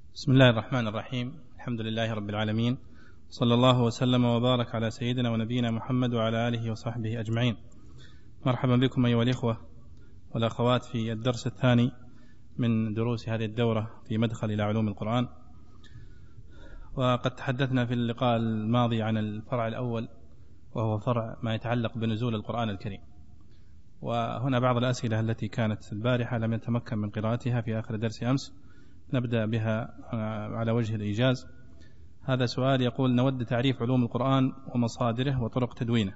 بسم الله الرحمن الرحيم. الحمد لله رب العالمين، صلى الله وسلم وبارك على سيدنا ونبينا محمد وعلى آله وصحبه أجمعين. مرحبا بكم أيها الإخوة والأخوات في الدرس الثاني من دروس هذه الدورة في مدخل إلى علوم القرآن. وقد تحدثنا في اللقاء الماضي عن الفرع الأول، وهو فرع ما يتعلق بنزول القرآن الكريم. وهنا بعض الأسئلة التي كانت البارحة لم يتمكن من قراءتها في آخر درس أمس، نبدأ بها على وجه الإيجاز. هذا سؤال يقول: نود تعريف علوم القرآن ومصادره وطرق تدوينه،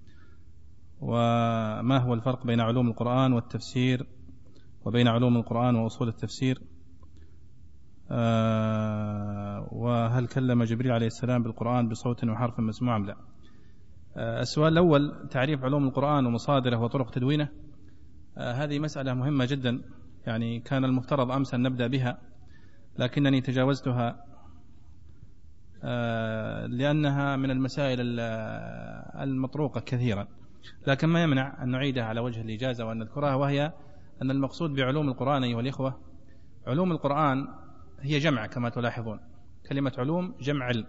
وما هو الفرق بين علوم القرآن والتفسير وبين علوم القرآن وأصول التفسير، وهل كلم جبريل عليه السلام بالقرآن بصوت وحرف مسموع أم لا؟ السؤال الأول، تعريف علوم القرآن ومصادره وطرق تدوينه، هذه مسألة مهمة جدا، يعني كان المفترض أمس أن نبدأ بها، لكنني تجاوزتها لأنها من المسائل المطروقة كثيرا، لكن ما يمنع أن نعيدها على وجه الإجازة وأن نذكرها، وهي أن المقصود بعلوم القرآن أيها الإخوة، علوم القرآن هي جمع كما تلاحظون، كلمة علوم جمع علم،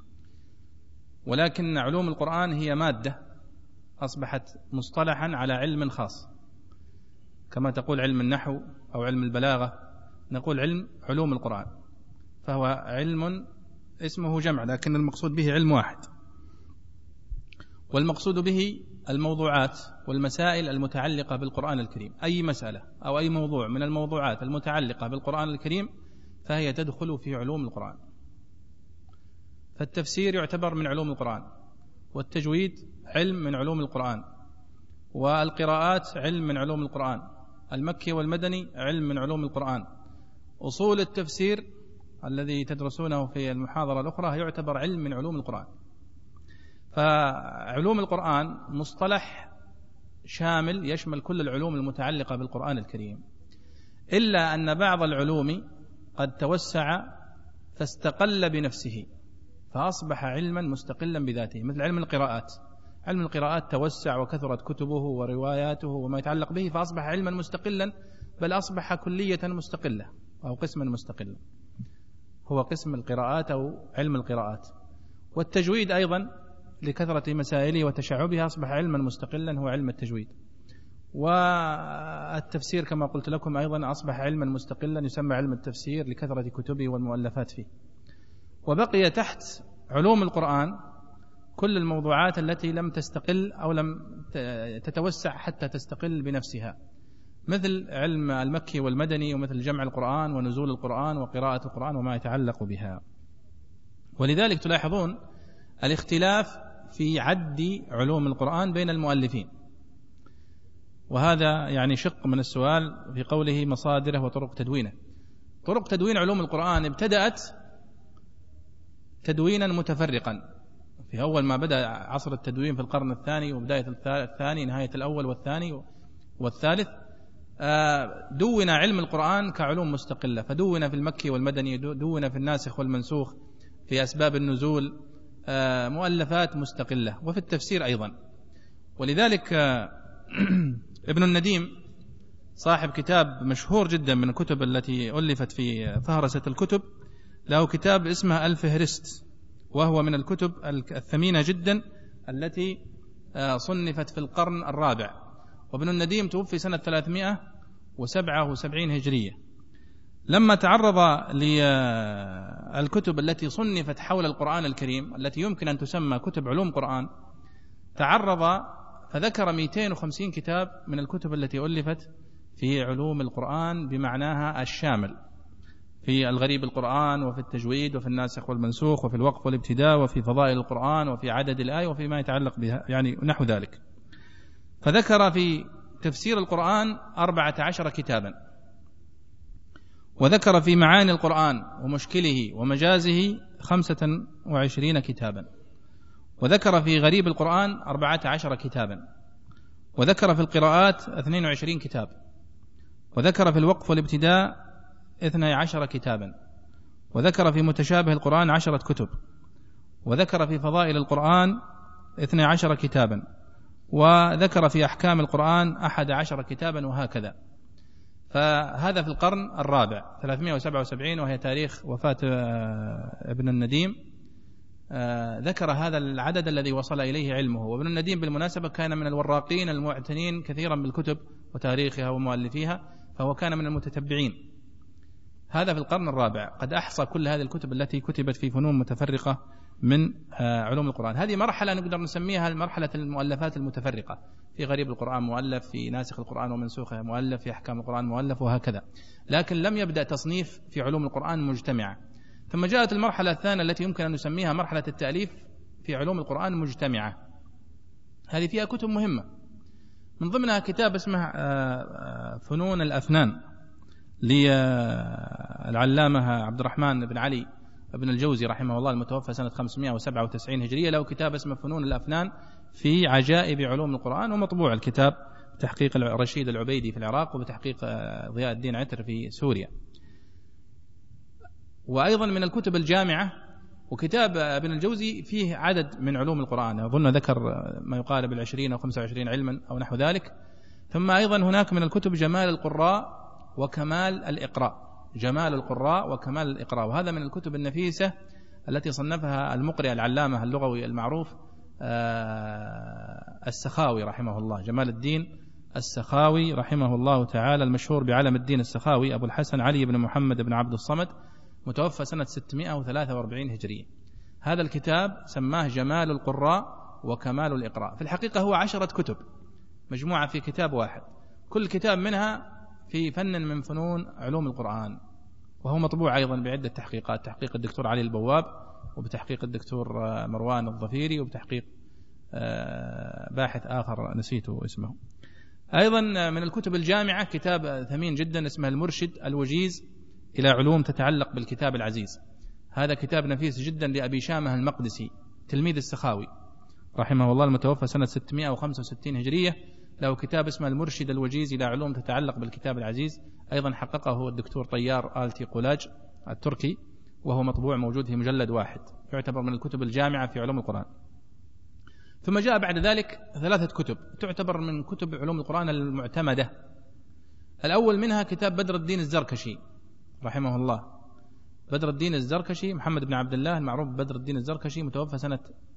ولكن علوم القرآن هي مادة أصبحت مصطلحا على علم خاص، كما تقول علم النحو أو علم البلاغة، نقول علوم القرآن، فهو علم اسمه جمع، لكن المقصود به علم واحد، والمقصود به الموضوعات والمسائل المتعلقة بالقرآن الكريم. أي مسألة أو أي موضوع من الموضوعات المتعلقة بالقرآن الكريم فهي تدخل في علوم القرآن. فالتفسير يعتبر من علوم القرآن، والتجويد علم من علوم القرآن، والقراءات علم من علوم القرآن، المكي والمدني علم من علوم القرآن، أصول التفسير الذي تدرسونه في المحاضرة الأخرى يعتبر علم من علوم القرآن. فعلوم القرآن مصطلح شامل يشمل كل العلوم المتعلقة بالقرآن الكريم، إلا أن بعض العلوم قد توسع فاستقل بنفسه فأصبح علما مستقلا بذاته، مثل علم القراءات. علم القراءات توسع وكثرت كتبه ورواياته وما يتعلق به، فأصبح علما مستقلا، بل أصبح كلية مستقلة أو قسما مستقلا، هو قسم القراءات أو علم القراءات. والتجويد أيضا لكثرة مسائله وتشعبها أصبح علما مستقلا، هو علم التجويد. والتفسير كما قلت لكم أيضا أصبح علما مستقلا، يسمى علم التفسير لكثرة كتبه والمؤلفات فيه. وبقي تحت علوم القرآن كل الموضوعات التي لم تستقل أو لم تتوسع حتى تستقل بنفسها، مثل علم المكي والمدني، ومثل جمع القرآن ونزول القرآن وقراءة القرآن وما يتعلق بها. ولذلك تلاحظون الاختلاف في عد علوم القرآن بين المؤلفين، وهذا يعني شق من السؤال في قوله مصادره وطرق تدوينه. طرق تدوين علوم القرآن ابتدأت تدوينا متفرقا، في أول ما بدأ عصر التدوين في القرن الثاني وبداية الثاني، نهاية الأول والثاني والثالث، دون علم القرآن كعلوم مستقلة، فدون في المكي والمدني، دون في الناسخ والمنسوخ، في أسباب النزول مؤلفات مستقلة، وفي التفسير أيضا. ولذلك ابن النديم صاحب كتاب مشهور جدا من الكتب التي ألفت في فهرسة الكتب، له كتاب اسمه الفهرست، وهو من الكتب الثمينة جدا التي صنفت في القرن الرابع. وابن النديم توفي سنة 377 هجرية. لما تعرض للكتب التي صنفت حول القرآن الكريم التي يمكن أن تسمى كتب علوم قرآن، تعرض فذكر 250 كتاب من الكتب التي ألفت في علوم القرآن بمعناها الشامل، في الغريب القرآن، وفي التجويد، وفي الناسخ والمنسوخ، وفي الوقف والابتداء، وفي فضائل القرآن، وفي عدد الآية، وفي ما يتعلق بها، يعني نحو ذلك. فذكر في تفسير القرآن 14 كتابا، وذكر في معاني القرآن ومشكله ومجازه 25 كتابا، وذكر في غريب القرآن 14 كتابا، وذكر في القراءات 22 كتاب، وذكر في الوقف والابتداء 12 كتابا، وذكر في متشابه القرآن 10 كتب، وذكر في فضائل القرآن 12 كتابا، وذكر في أحكام القرآن 11 كتابا، وهكذا. فهذا في القرن الرابع 377، وهي تاريخ وفاة ابن النديم. ذكر هذا العدد الذي وصل إليه علمه. وابن النديم بالمناسبة كان من الوراقين المعتنين كثيرا بالكتب وتاريخها ومؤلفيها، فهو كان من المتتبعين. هذا في القرن الرابع قد أحصى كل هذه الكتب التي كتبت في فنون متفرقة من علوم القرآن. هذه مرحلة نقدر نسميها مرحلة المؤلفات المتفرقة، في غريب القرآن مؤلف، في ناسخ القرآن ومنسوخه مؤلف، في أحكام القرآن مؤلف، وهكذا. لكن لم يبدأ تصنيف في علوم القرآن مجتمعة. ثم جاءت المرحلة الثانية التي يمكن أن نسميها مرحلة التأليف في علوم القرآن مجتمعة. هذه فيها كتب مهمة، من ضمنها كتاب اسمه فنون الأفنان للعلامة عبد الرحمن بن علي بن الجوزي رحمه الله، المتوفى سنة 597 هجرية. له كتاب اسمه فنون الأفنان في عجائب علوم القرآن، ومطبوع الكتاب بتحقيق رشيد العبيدي في العراق، وبتحقيق ضياء الدين عتر في سوريا. وأيضا من الكتب الجامعة، وكتاب ابن الجوزي فيه عدد من علوم القرآن، أظن ذكر ما يقارب 20 أو 25 علما أو نحو ذلك. ثم أيضا هناك من الكتب جمال القراء وكمال الإقراء، جمال القراء وكمال الإقراء، وهذا من الكتب النفيسة التي صنفها المقرئ العلامة اللغوي المعروف السخاوي رحمه الله، جمال الدين السخاوي رحمه الله تعالى، المشهور بعلم الدين السخاوي، أبو الحسن علي بن محمد بن عبد الصمد، متوفى سنة 643 هجرية. هذا الكتاب سماه جمال القراء وكمال الإقراء. في الحقيقة هو 10 كتب مجموعة في كتاب واحد، كل كتاب منها في فن من فنون علوم القرآن، وهو مطبوع أيضا بعدة تحقيقات، تحقيق الدكتور علي البواب، وبتحقيق الدكتور مروان الظفيري، وبتحقيق باحث آخر نسيته اسمه. أيضا من الكتب الجامعة كتاب ثمين جدا اسمه المرشد الوجيز إلى علوم تتعلق بالكتاب العزيز. هذا كتاب نفيس جدا لأبي شامة المقدسي تلميذ السخاوي رحمه الله، المتوفى سنة 665 هجرية. له كتاب اسمه المرشد الوجيز إلى علوم تتعلق بالكتاب العزيز، أيضا حققه هو الدكتور طيار آلتي قولاج التركي، وهو مطبوع موجود في مجلد واحد، يعتبر من الكتب الجامعة في علوم القرآن. ثم جاء بعد ذلك 3 كتب تعتبر من كتب علوم القرآن المعتمدة. الأول منها كتاب بدر الدين الزركشي رحمه الله، بدر الدين الزركشي محمد بن عبد الله المعروف بدر الدين الزركشي، متوفى سنة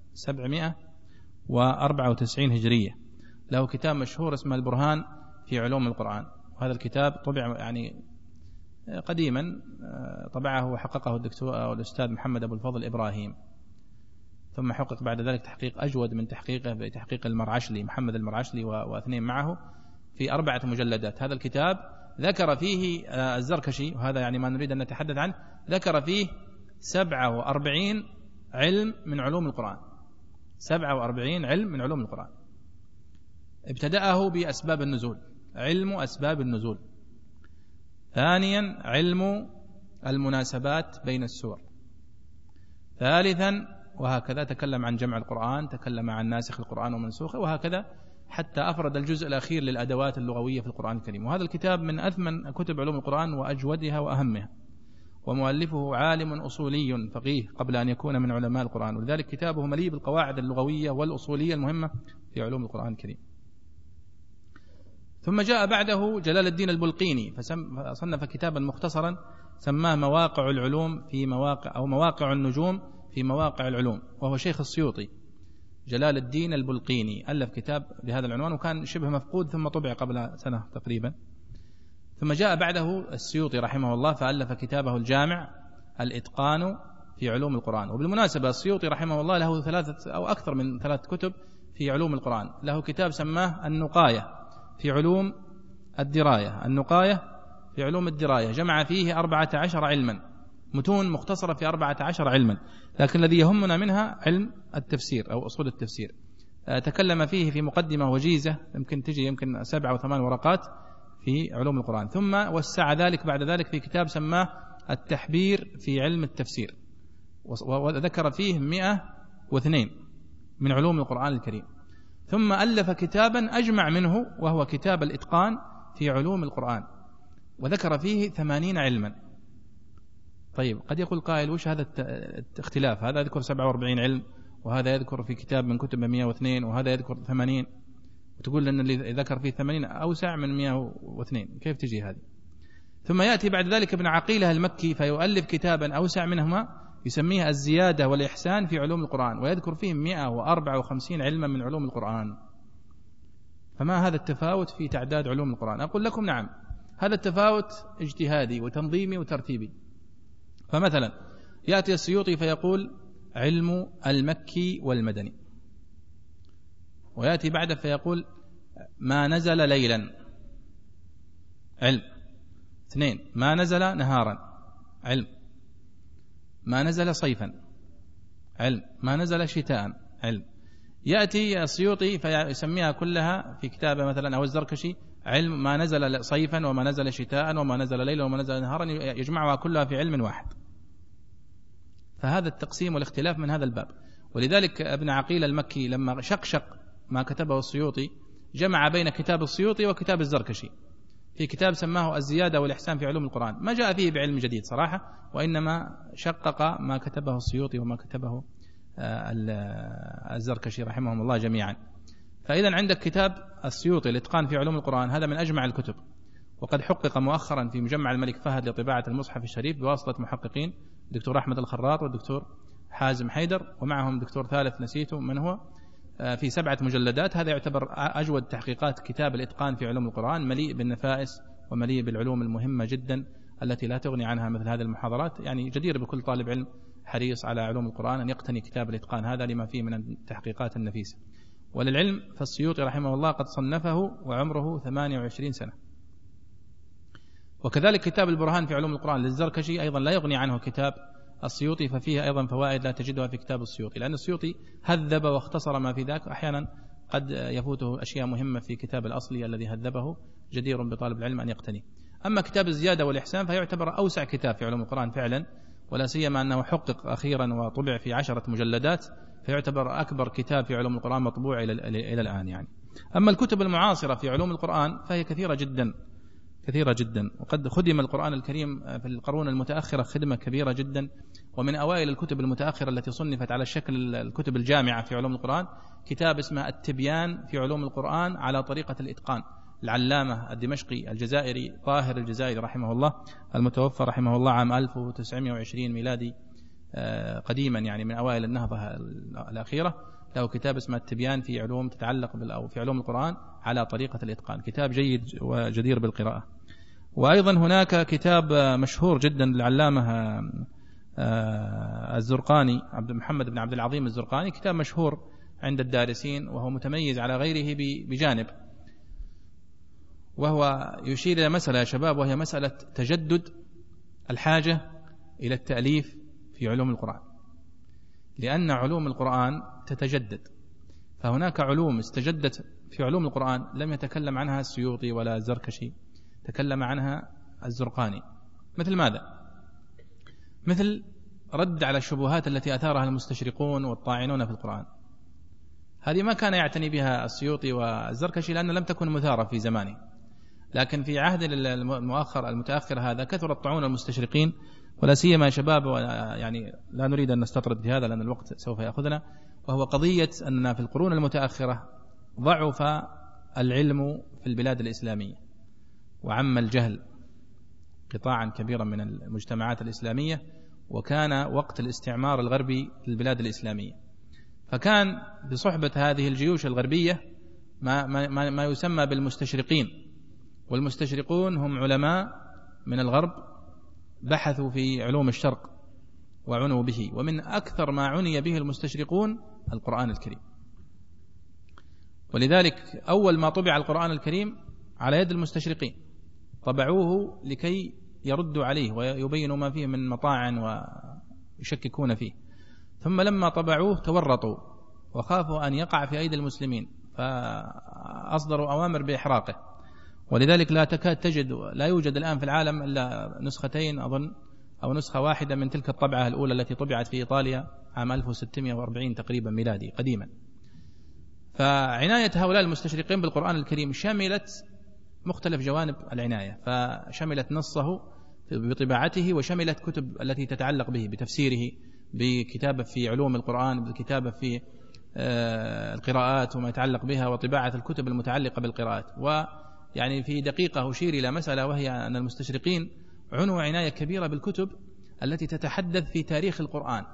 794 هجرية. له كتاب مشهور اسمه البرهان في علوم القرآن، وهذا الكتاب طبع يعني قديما، طبعه وحققه الدكتور الأستاذ محمد أبو الفضل إبراهيم، ثم حقق بعد ذلك تحقيق أجود من تحقيقه بتحقيق المرعشلي محمد المرعشلي واثنين معه في 4 مجلدات. هذا الكتاب ذكر فيه الزركشي، وهذا يعني ما نريد أن نتحدث عنه، ذكر فيه 47 علم من علوم القرآن، 47 علم من علوم القرآن. ابتدأه بأسباب النزول، علم أسباب النزول. ثانيا علم المناسبات بين السور. ثالثا وهكذا تكلم عن جمع القرآن، تكلم عن ناسخ القرآن ومنسوخه، وهكذا حتى أفرد الجزء الأخير للأدوات اللغوية في القرآن الكريم. وهذا الكتاب من أثمن كتب علوم القرآن وأجودها وأهمها، ومؤلفه عالم أصولي فقيه قبل أن يكون من علماء القرآن، ولذلك كتابه مليء بالقواعد اللغوية والأصولية المهمة في علوم القرآن الكريم. ثم جاء بعده جلال الدين البلقيني فصنف كتابا مختصرا سماه مواقع العلوم في مواقع، أو مواقع النجوم في مواقع العلوم، وهو شيخ السيوطي جلال الدين البلقيني، ألف كتاب بهذا العنوان وكان شبه مفقود، ثم طبع قبل سنة تقريبا. ثم جاء بعده السيوطي رحمه الله فألف كتابه الجامع الإتقان في علوم القرآن. وبالمناسبة السيوطي رحمه الله له 3 أو أكثر من 3 كتب في علوم القرآن. له كتاب سماه النقاية في علوم الدراية، النقاية في علوم الدراية، جمع فيه 14 علما، متون مختصرة في 14 علما، لكن الذي يهمنا منها علم التفسير أو أصول التفسير. تكلم فيه في مقدمة وجيزة يمكن تجي 7 أو 8 ورقات في علوم القرآن. ثم وسع ذلك بعد ذلك في كتاب سماه التحبير في علم التفسير، وذكر فيه 102 من علوم القرآن الكريم. ثم ألف كتابا أجمع منه وهو كتاب الإتقان في علوم القرآن، وذكر فيه 80 علما. طيب قد يقول قائل وش هذا الاختلاف؟ هذا يذكر 47 علم، وهذا يذكر في كتاب من كتب 102، وهذا يذكر 80، وتقول أن اللي ذكر فيه 80 أوسع من 102، كيف تجي هذه؟ ثم يأتي بعد ذلك ابن عقيلة المكي فيؤلف كتابا أوسع منهما يسميه الزيادة والإحسان في علوم القرآن، ويذكر فيه 154 علما من علوم القرآن. فما هذا التفاوت في تعداد علوم القرآن؟ أقول لكم نعم، هذا التفاوت اجتهادي وتنظيمي وترتيبي. فمثلا يأتي السيوطي فيقول علم المكي والمدني، ويأتي بعده فيقول ما نزل ليلا علم. 2 ما نزل نهارا علم. ما نزل صيفا علم. ما نزل شتاء علم. يأتي السيوطي فيسميها كلها في كتابه مثلا أو الزركشي علم ما نزل صيفا وما نزل شتاء وما نزل ليلا وما نزل نهارا، يجمعها كلها في علم واحد. فهذا التقسيم والاختلاف من هذا الباب. ولذلك ابن عقيل المكي لما شقشق ما كتبه السيوطي جمع بين كتاب السيوطي وكتاب الزركشي في كتاب سماه الزيادة والإحسان في علوم القرآن، ما جاء فيه بعلم جديد صراحة، وإنما شقق ما كتبه السيوطي وما كتبه الزركشي رحمهم الله جميعا. فإذا عندك كتاب السيوطي الإتقان في علوم القرآن، هذا من أجمع الكتب، وقد حقق مؤخرا في مجمع الملك فهد لطباعة المصحف الشريف بواسطة محققين الدكتور أحمد الخراط والدكتور حازم حيدر، ومعهم دكتور ثالث نسيته من هو، في 7 مجلدات. هذا يعتبر أجود تحقيقات كتاب الإتقان في علوم القرآن، مليء بالنفائس ومليء بالعلوم المهمة جدا التي لا تغني عنها مثل هذه المحاضرات. يعني جدير بكل طالب علم حريص على علوم القرآن أن يقتني كتاب الإتقان هذا لما فيه من التحقيقات النفيسة. وللعلم فالسيوطي رحمه الله قد صنفه وعمره 28 سنة. وكذلك كتاب البرهان في علوم القرآن للزركشي أيضا لا يغني عنه كتاب السيوطي، ففيه أيضا فوائد لا تجدها في كتاب السيوطي، لأن السيوطي هذب واختصر ما في ذاك، أحيانا قد يفوته أشياء مهمة في كتاب الأصلي الذي هذبه، جدير بطالب العلم أن يقتني. أما كتاب الزيادة والإحسان فيعتبر أوسع كتاب في علوم القرآن فعلا، ولا سيما أنه حقق أخيرا وطبع في 10 مجلدات، فيعتبر أكبر كتاب في علوم القرآن مطبوع إلى الآن يعني. أما الكتب المعاصرة في علوم القرآن فهي كثيرة جدا كثيرة جدا، وقد خدم القرآن الكريم في القرون المتأخرة خدمة كبيرة جدا. ومن أوائل الكتب المتأخرة التي صنفت على الشكل الكتب الجامعة في علوم القرآن كتاب اسمه التبيان في علوم القرآن على طريقة الإتقان، العلامة الدمشقي الجزائري طاهر الجزائري رحمه الله، المتوفى رحمه الله عام 1920 ميلادي، قديما يعني من أوائل النهضة الأخيرة. له كتاب اسمه التبيان في علوم تتعلق أو في علوم القرآن على طريقة الإتقان، كتاب جيد وجدير بالقراءة. وأيضا هناك كتاب مشهور جدا للعلامة الزرقاني عبد محمد بن عبد العظيم الزرقاني، كتاب مشهور عند الدارسين وهو متميز على غيره بجانب، وهو يشير إلى مسألة يا شباب، وهي مسألة تجدد الحاجة إلى التأليف في علوم القرآن، لأن علوم القرآن تتجدد. فهناك علوم استجدت في علوم القرآن لم يتكلم عنها السيوطي ولا الزركشي، تكلم عنها الزرقاني. مثل ماذا؟ مثل رد على الشبهات التي أثارها المستشرقون والطاعنون في القرآن، هذه ما كان يعتني بها السيوطي والزركشي لأن لم تكن مثارة في زمانه. لكن في عهد المتأخر هذا كثر الطعون المستشرقين، ولا سيما شباب، يعني لا نريد أن نستطرد في هذا لأن الوقت سوف يأخذنا، وهو قضية أننا في القرون المتأخرة ضعف العلم في البلاد الإسلامية، وعم الجهل قطاعا كبيرا من المجتمعات الإسلامية، وكان وقت الاستعمار الغربي للبلاد الإسلامية، فكان بصحبة هذه الجيوش الغربية ما يسمى بالمستشرقين، والمستشرقون هم علماء من الغرب بحثوا في علوم الشرق وعنوا به، ومن أكثر ما عني به المستشرقون القرآن الكريم. ولذلك أول ما طبع القرآن الكريم على يد المستشرقين طبعوه لكي يردوا عليه ويبينوا ما فيه من مطاعن ويشككون فيه، ثم لما طبعوه تورطوا وخافوا أن يقع في أيدي المسلمين فأصدروا أوامر بإحراقه. ولذلك لا تكاد تجد، لا يوجد الآن في العالم إلا نسختين أظن أو نسخة واحدة من تلك الطبعة الأولى التي طبعت في إيطاليا عام 1640 تقريبا ميلادي قديما. فعناية هؤلاء المستشرقين بالقرآن الكريم شملت مختلف جوانب العناية، فشملت نصه بطباعته، وشملت كتب التي تتعلق به بتفسيره، بكتابة في علوم القرآن، بكتابة في القراءات وما يتعلق بها، وطباعة الكتب المتعلقة بالقراءات. يعني في دقيقة أشير إلى مسألة، وهي أن المستشرقين عنوا عناية كبيرة بالكتب التي تتحدث في تاريخ القرآن،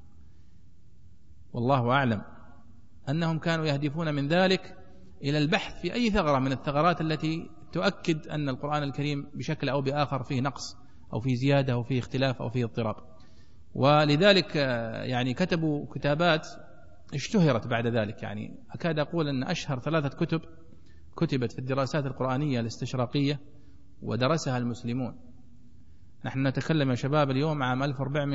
والله أعلم أنهم كانوا يهدفون من ذلك إلى البحث في أي ثغرة من الثغرات التي تؤكد أن القرآن الكريم بشكل أو بآخر فيه نقص أو فيه زيادة أو فيه اختلاف أو فيه اضطراب. ولذلك يعني كتبوا كتابات اشتهرت بعد ذلك، يعني أكاد أقول أن أشهر 3 كتب كتبت في الدراسات القرآنية الاستشراقية ودرسها المسلمون. نحن نتكلم يا شباب اليوم عام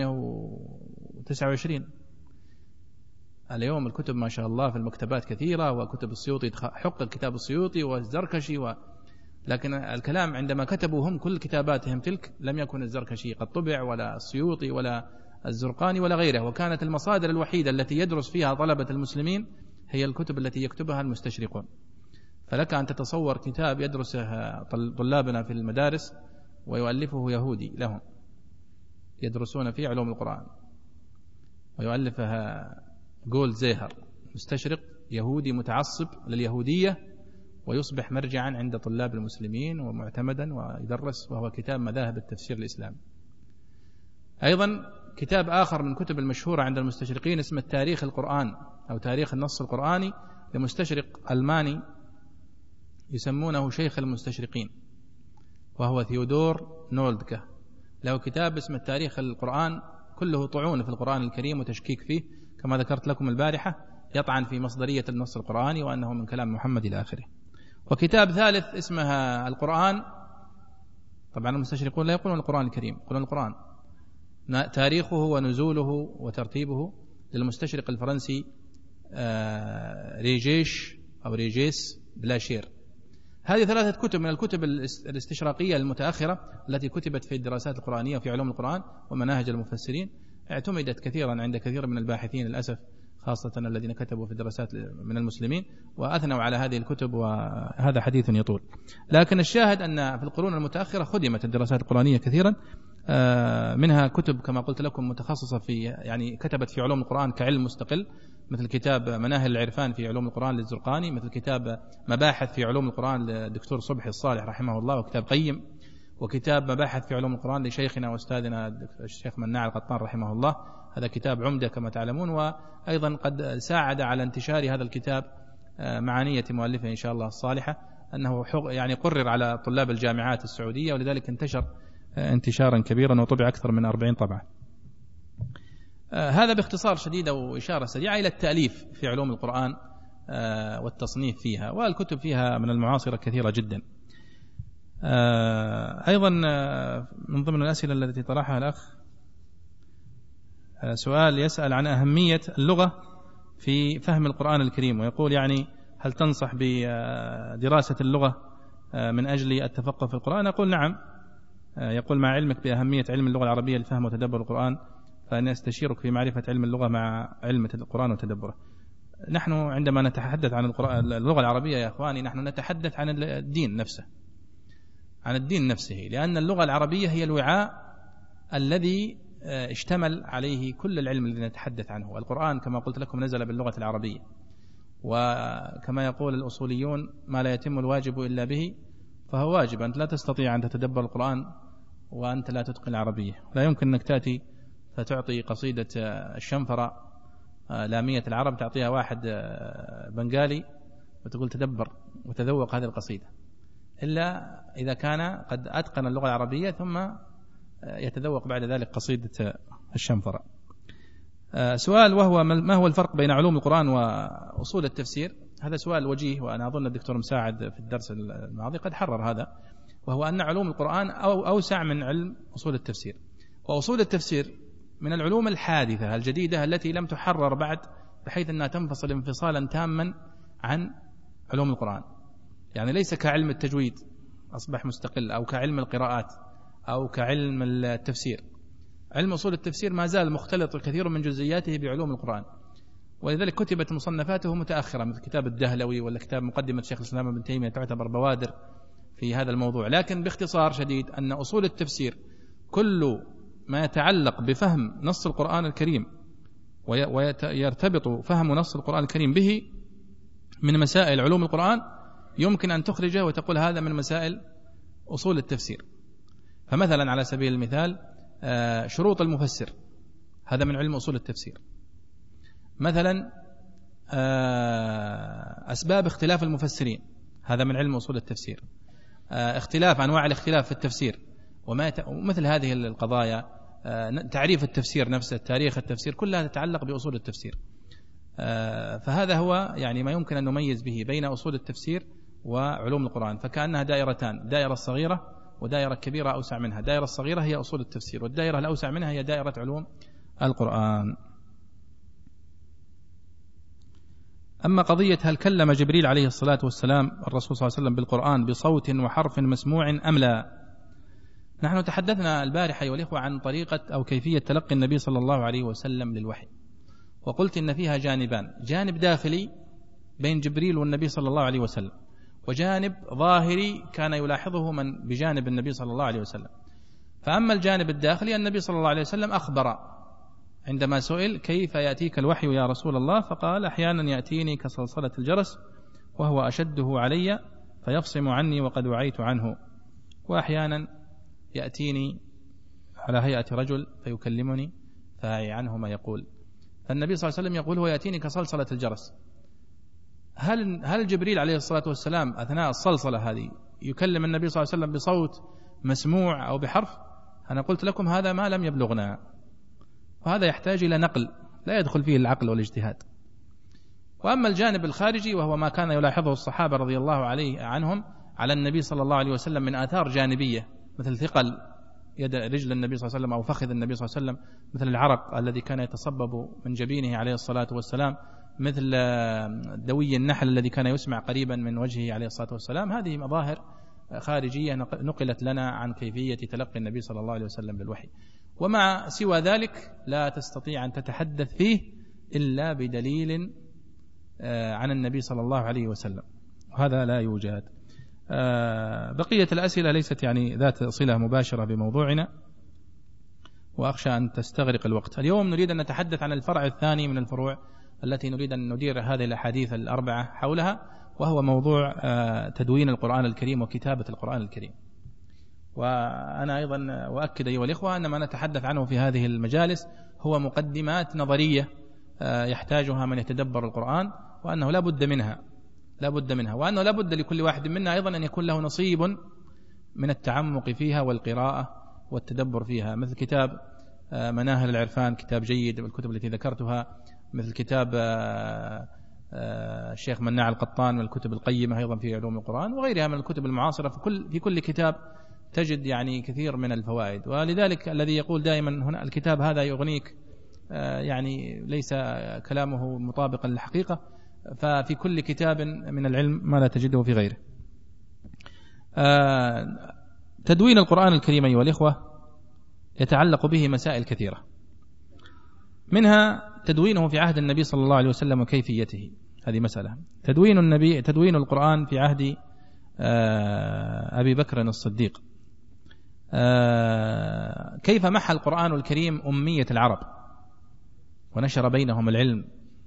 1429، اليوم الكتب ما شاء الله في المكتبات كثيرة، وكتب السيوطي حق الكتاب السيوطي والزركشي لكن الكلام عندما كتبوا هم كل كتاباتهم تلك لم يكن الزركشي قد طبع ولا السيوطي ولا الزرقاني ولا غيره، وكانت المصادر الوحيدة التي يدرس فيها طلبة المسلمين هي الكتب التي يكتبها المستشرقون. فلك أن تتصور كتاب يدرسه طلابنا في المدارس ويؤلفه يهودي لهم يدرسون فيه علوم القرآن، ويؤلفها جولد زيهر مستشرق يهودي متعصب لليهودية، ويصبح مرجعا عند طلاب المسلمين ومعتمدا ويدرس، وهو كتاب مذاهب التفسير الإسلامي. أيضا كتاب آخر من كتب المشهورة عند المستشرقين اسمه تاريخ القرآن أو تاريخ النص القرآني لمستشرق ألماني يسمونه شيخ المستشرقين، وهو ثيودور نولدكه، له كتاب اسمه تاريخ القرآن، كله طعون في القرآن الكريم وتشكيك فيه كما ذكرت لكم البارحة، يطعن في مصدرية النص القرآني وأنه من كلام محمد إلى آخره. وكتاب ثالث اسمه القرآن، طبعا المستشرقون لا يقولون القرآن الكريم، يقولون القرآن، تاريخه ونزوله وترتيبه، للمستشرق الفرنسي ريجيش أو ريجيس بلاشير. هذه 3 كتب من الكتب الاستشراقية المتأخرة التي كتبت في الدراسات القرآنية وفي علوم القرآن ومناهج المفسرين، اعتمدت كثيرا عند كثير من الباحثين للأسف، خاصة الذين كتبوا في الدراسات من المسلمين وأثنوا على هذه الكتب، وهذا حديث يطول. لكن الشاهد أن في القرون المتأخرة خدمت الدراسات القرآنية كثيرا، منها كتب كما قلت لكم متخصصة في يعني كتبت في علوم القرآن كعلم مستقل، مثل كتاب مناهل العرفان في علوم القرآن للزرقاني، مثل كتاب مباحث في علوم القرآن للدكتور صبحي الصالح رحمه الله وكتاب قيم، وكتاب مباحث في علوم القرآن لشيخنا وأستاذنا الشيخ مناع القطان رحمه الله، هذا كتاب عمدة كما تعلمون. وأيضا قد ساعد على انتشار هذا الكتاب مع نية مؤلفه إن شاء الله الصالحة، أنه يعني قرر على طلاب الجامعات السعودية، ولذلك انتشر انتشارا كبيرا وطبع أكثر من 40 طبعة. هذا باختصار شديد وإشارة سريعة إلى التأليف في علوم القرآن والتصنيف فيها، والكتب فيها من المعاصرة كثيرة جدا. أيضا من ضمن الأسئلة التي طرحها الأخ سؤال يسأل عن أهمية اللغة في فهم القرآن الكريم، ويقول يعني هل تنصح بدراسة اللغة من أجل التفقه في القرآن؟ أقول نعم. يقول مع علمك بأهمية علم اللغة العربية لفهم وتدبر القرآن، فأنا أستشيرك في معرفة علم اللغة مع علم القرآن وتدبره. نحن عندما نتحدث عن اللغة العربية يا أخواني، نحن نتحدث عن الدين نفسه، عن الدين نفسه، لأن اللغة العربية هي الوعاء الذي اشتمل عليه كل العلم الذي نتحدث عنه. والقرآن كما قلت لكم نزل باللغة العربية، وكما يقول الأصوليون ما لا يتم الواجب إلا به فهو واجب. أنت لا تستطيع أن تتدبر القرآن وأنت لا تتقن العربية، لا يمكن أنك تأتي فتعطي قصيدة الشنفرة لامية العرب تعطيها واحد بنغالي وتقول تدبر وتذوق هذه القصيدة، إلا إذا كان قد أتقن اللغة العربية ثم يتذوق بعد ذلك قصيدة الشنفرة. سؤال وهو ما هو الفرق بين علوم القرآن وأصول التفسير؟ هذا سؤال وجيه، وأنا أظن الدكتور مساعد في الدرس الماضي قد حرر هذا، وهو أن علوم القرآن أوسع من علم أصول التفسير. وأصول التفسير من العلوم الحادثة الجديدة التي لم تحرر بعد، بحيث أنها تنفصل انفصالا تاما عن علوم القرآن، يعني ليس كعلم التجويد أصبح مستقل، أو كعلم القراءات، أو كعلم التفسير. علم أصول التفسير ما زال مختلط الكثير من جزئياته بعلوم القرآن، ولذلك كتبت مصنفاته متأخرة مثل كتاب الدهلوي ولا كتاب مقدمة شيخ الإسلام ابن تيمية، تعتبر بوادر في هذا الموضوع. لكن باختصار شديد أن أصول التفسير كل ما يتعلق بفهم نص القرآن الكريم ويرتبط فهم نص القرآن الكريم به من مسائل علوم القرآن يمكن أن تخرجه وتقول هذا من مسائل أصول التفسير. فمثلا على سبيل المثال شروط المفسر، هذا من علم أصول التفسير. مثلا أسباب اختلاف المفسرين، هذا من علم أصول التفسير. اختلاف أنواع الاختلاف في التفسير ومثل هذه القضايا، تعريف التفسير نفسه، تاريخ التفسير، كلها تتعلق بأصول التفسير. فهذا هو يعني ما يمكن أن نميز به بين أصول التفسير وعلوم القرآن، فكأنها دائرتان، دائرة صغيرة ودائرة كبيرة أوسع منها. دائرة الصغيرة هي أصول التفسير، والدائرة الأوسع منها هي دائرة علوم القرآن. أما قضية هل كلم جبريل عليه الصلاة والسلام الرسول صلى الله عليه وسلم بالقرآن بصوت وحرف مسموع أم لا؟ نحن تحدثنا البارحة أيها الإخوة عن طريقة أو كيفية تلقي النبي صلى الله عليه وسلم للوحي، وقلت إن فيها جانبان: جانب داخلي بين جبريل والنبي صلى الله عليه وسلم، وجانب ظاهري كان يلاحظه من بجانب النبي صلى الله عليه وسلم. فأما الجانب الداخلي، النبي صلى الله عليه وسلم أخبر عندما سئل كيف يأتيك الوحي يا رسول الله، فقال: أحيانا يأتيني كصلصلة الجرس وهو أشده علي فيفصم عني وقد وعيت عنه، وأحيانا يأتيني على هيئة رجل فيكلمني فأعي عنه ما يقول. فالنبي صلى الله عليه وسلم يقول: هو يأتيني كصلصلة الجرس. هل جبريل عليه الصلاة والسلام أثناء الصلصلة هذه يكلم النبي صلى الله عليه وسلم بصوت مسموع أو بحرف؟ أنا قلت لكم هذا ما لم يبلغنا، وهذا يحتاج إلى نقل لا يدخل فيه العقل والاجتهاد. وأما الجانب الخارجي وهو ما كان يلاحظه الصحابة رضي الله عنهم على النبي صلى الله عليه وسلم من آثار جانبية، مثل ثقل يد رجل النبي صلى الله عليه وسلم أو فخذ النبي صلى الله عليه وسلم، مثل العرق الذي كان يتصبب من جبينه عليه الصلاة والسلام، مثل دوي النحل الذي كان يسمع قريبا من وجهه عليه الصلاة والسلام. هذه مظاهر خارجية نقلت لنا عن كيفية تلقي النبي صلى الله عليه وسلم بالوحي، ومع سوى ذلك لا تستطيع أن تتحدث فيه إلا بدليل عن النبي صلى الله عليه وسلم، وهذا لا يوجد. بقية الأسئلة ليست يعني ذات صلة مباشرة بموضوعنا، وأخشى أن تستغرق الوقت. اليوم نريد أن نتحدث عن الفرع الثاني من الفروع التي نريد أن ندير هذه الأحاديث الأربعة حولها، وهو موضوع تدوين القرآن الكريم وكتابة القرآن الكريم. وأنا أيضا أؤكد أيها الإخوة أن ما نتحدث عنه في هذه المجالس هو مقدمات نظرية يحتاجها من يتدبر القرآن، وأنه لا بد منها، وأنه لا بد لكل واحد منا أيضا أن يكون له نصيب من التعمق فيها والقراءة والتدبر فيها، مثل كتاب مناهل العرفان، كتاب جيد، والكتب التي ذكرتها مثل كتاب الشيخ مناع القطان والكتب القيمة أيضا في علوم القرآن، وغيرها من الكتب المعاصرة. في كل كتاب تجد يعني كثير من الفوائد. ولذلك الذي يقول دائما هنا الكتاب هذا يغنيك يعني ليس كلامه مطابقا للحقيقة، ففي كل كتاب من العلم ما لا تجده في غيره. تدوين القرآن الكريم أيها الإخوة يتعلق به مسائل كثيرة، منها تدوينه في عهد النبي صلى الله عليه وسلم وكيفيته، هذه مسألة. تدوين القرآن في عهد أبي بكر الصديق، كيف محى القرآن الكريم أمية العرب ونشر بينهم العلم،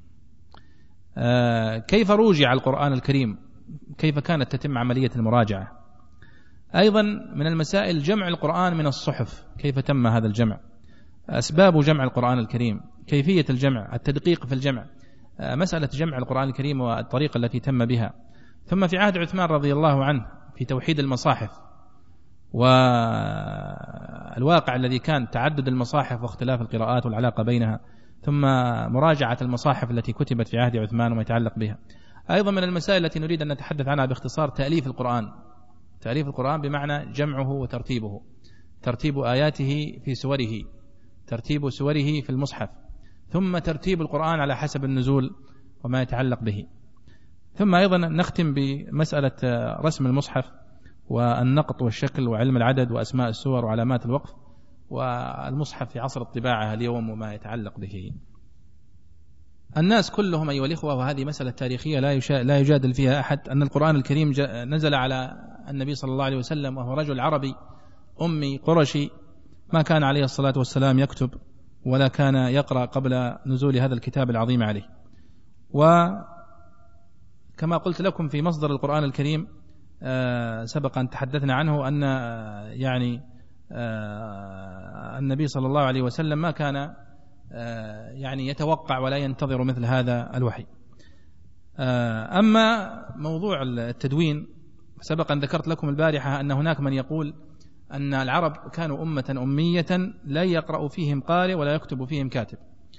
كيف روجع القرآن الكريم، كيف كانت تتم عملية المراجعة. أيضا من المسائل جمع القرآن من الصحف، كيف تم هذا الجمع، أسباب جمع القرآن الكريم، كيفية الجمع، التدقيق في الجمع، مسألة جمع القرآن الكريم والطريقة التي تم بها. ثم في عهد عثمان رضي الله عنه في توحيد المصاحف، والواقع الذي كان تعدد المصاحف واختلاف القراءات والعلاقة بينها، ثم مراجعة المصاحف التي كتبت في عهد عثمان وما يتعلق بها. أيضا من المسائل التي نريد أن نتحدث عنها باختصار تأليف القرآن، تأليف القرآن بمعنى جمعه وترتيبه، ترتيب آياته في سوره، ترتيب سوره في المصحف، ثم ترتيب القرآن على حسب النزول وما يتعلق به. ثم أيضا نختم بمسألة رسم المصحف والنقط والشكل وعلم العدد وأسماء السور وعلامات الوقف، والمصحف في عصر الطباعة اليوم وما يتعلق به. الناس كلهم أيها الإخوة، وهذه مسألة تاريخية لا يجادل فيها أحد، أن القرآن الكريم نزل على النبي صلى الله عليه وسلم وهو رجل عربي أمي قرشي، ما كان عليه الصلاة والسلام يكتب ولا كان يقرأ قبل نزول هذا الكتاب العظيم عليه، وكان كما قلت لكم في مصدر القرآن الكريم سبق أن تحدثنا عنه أن يعني النبي صلى الله عليه وسلم ما كان يعني يتوقع ولا ينتظر مثل هذا الوحي. أما موضوع التدوين سبق أن ذكرت لكم البارحة أن هناك من يقول أن العرب كانوا أمة أمية لا يقرأ فيهم قارئ ولا يكتب فيهم كاتب.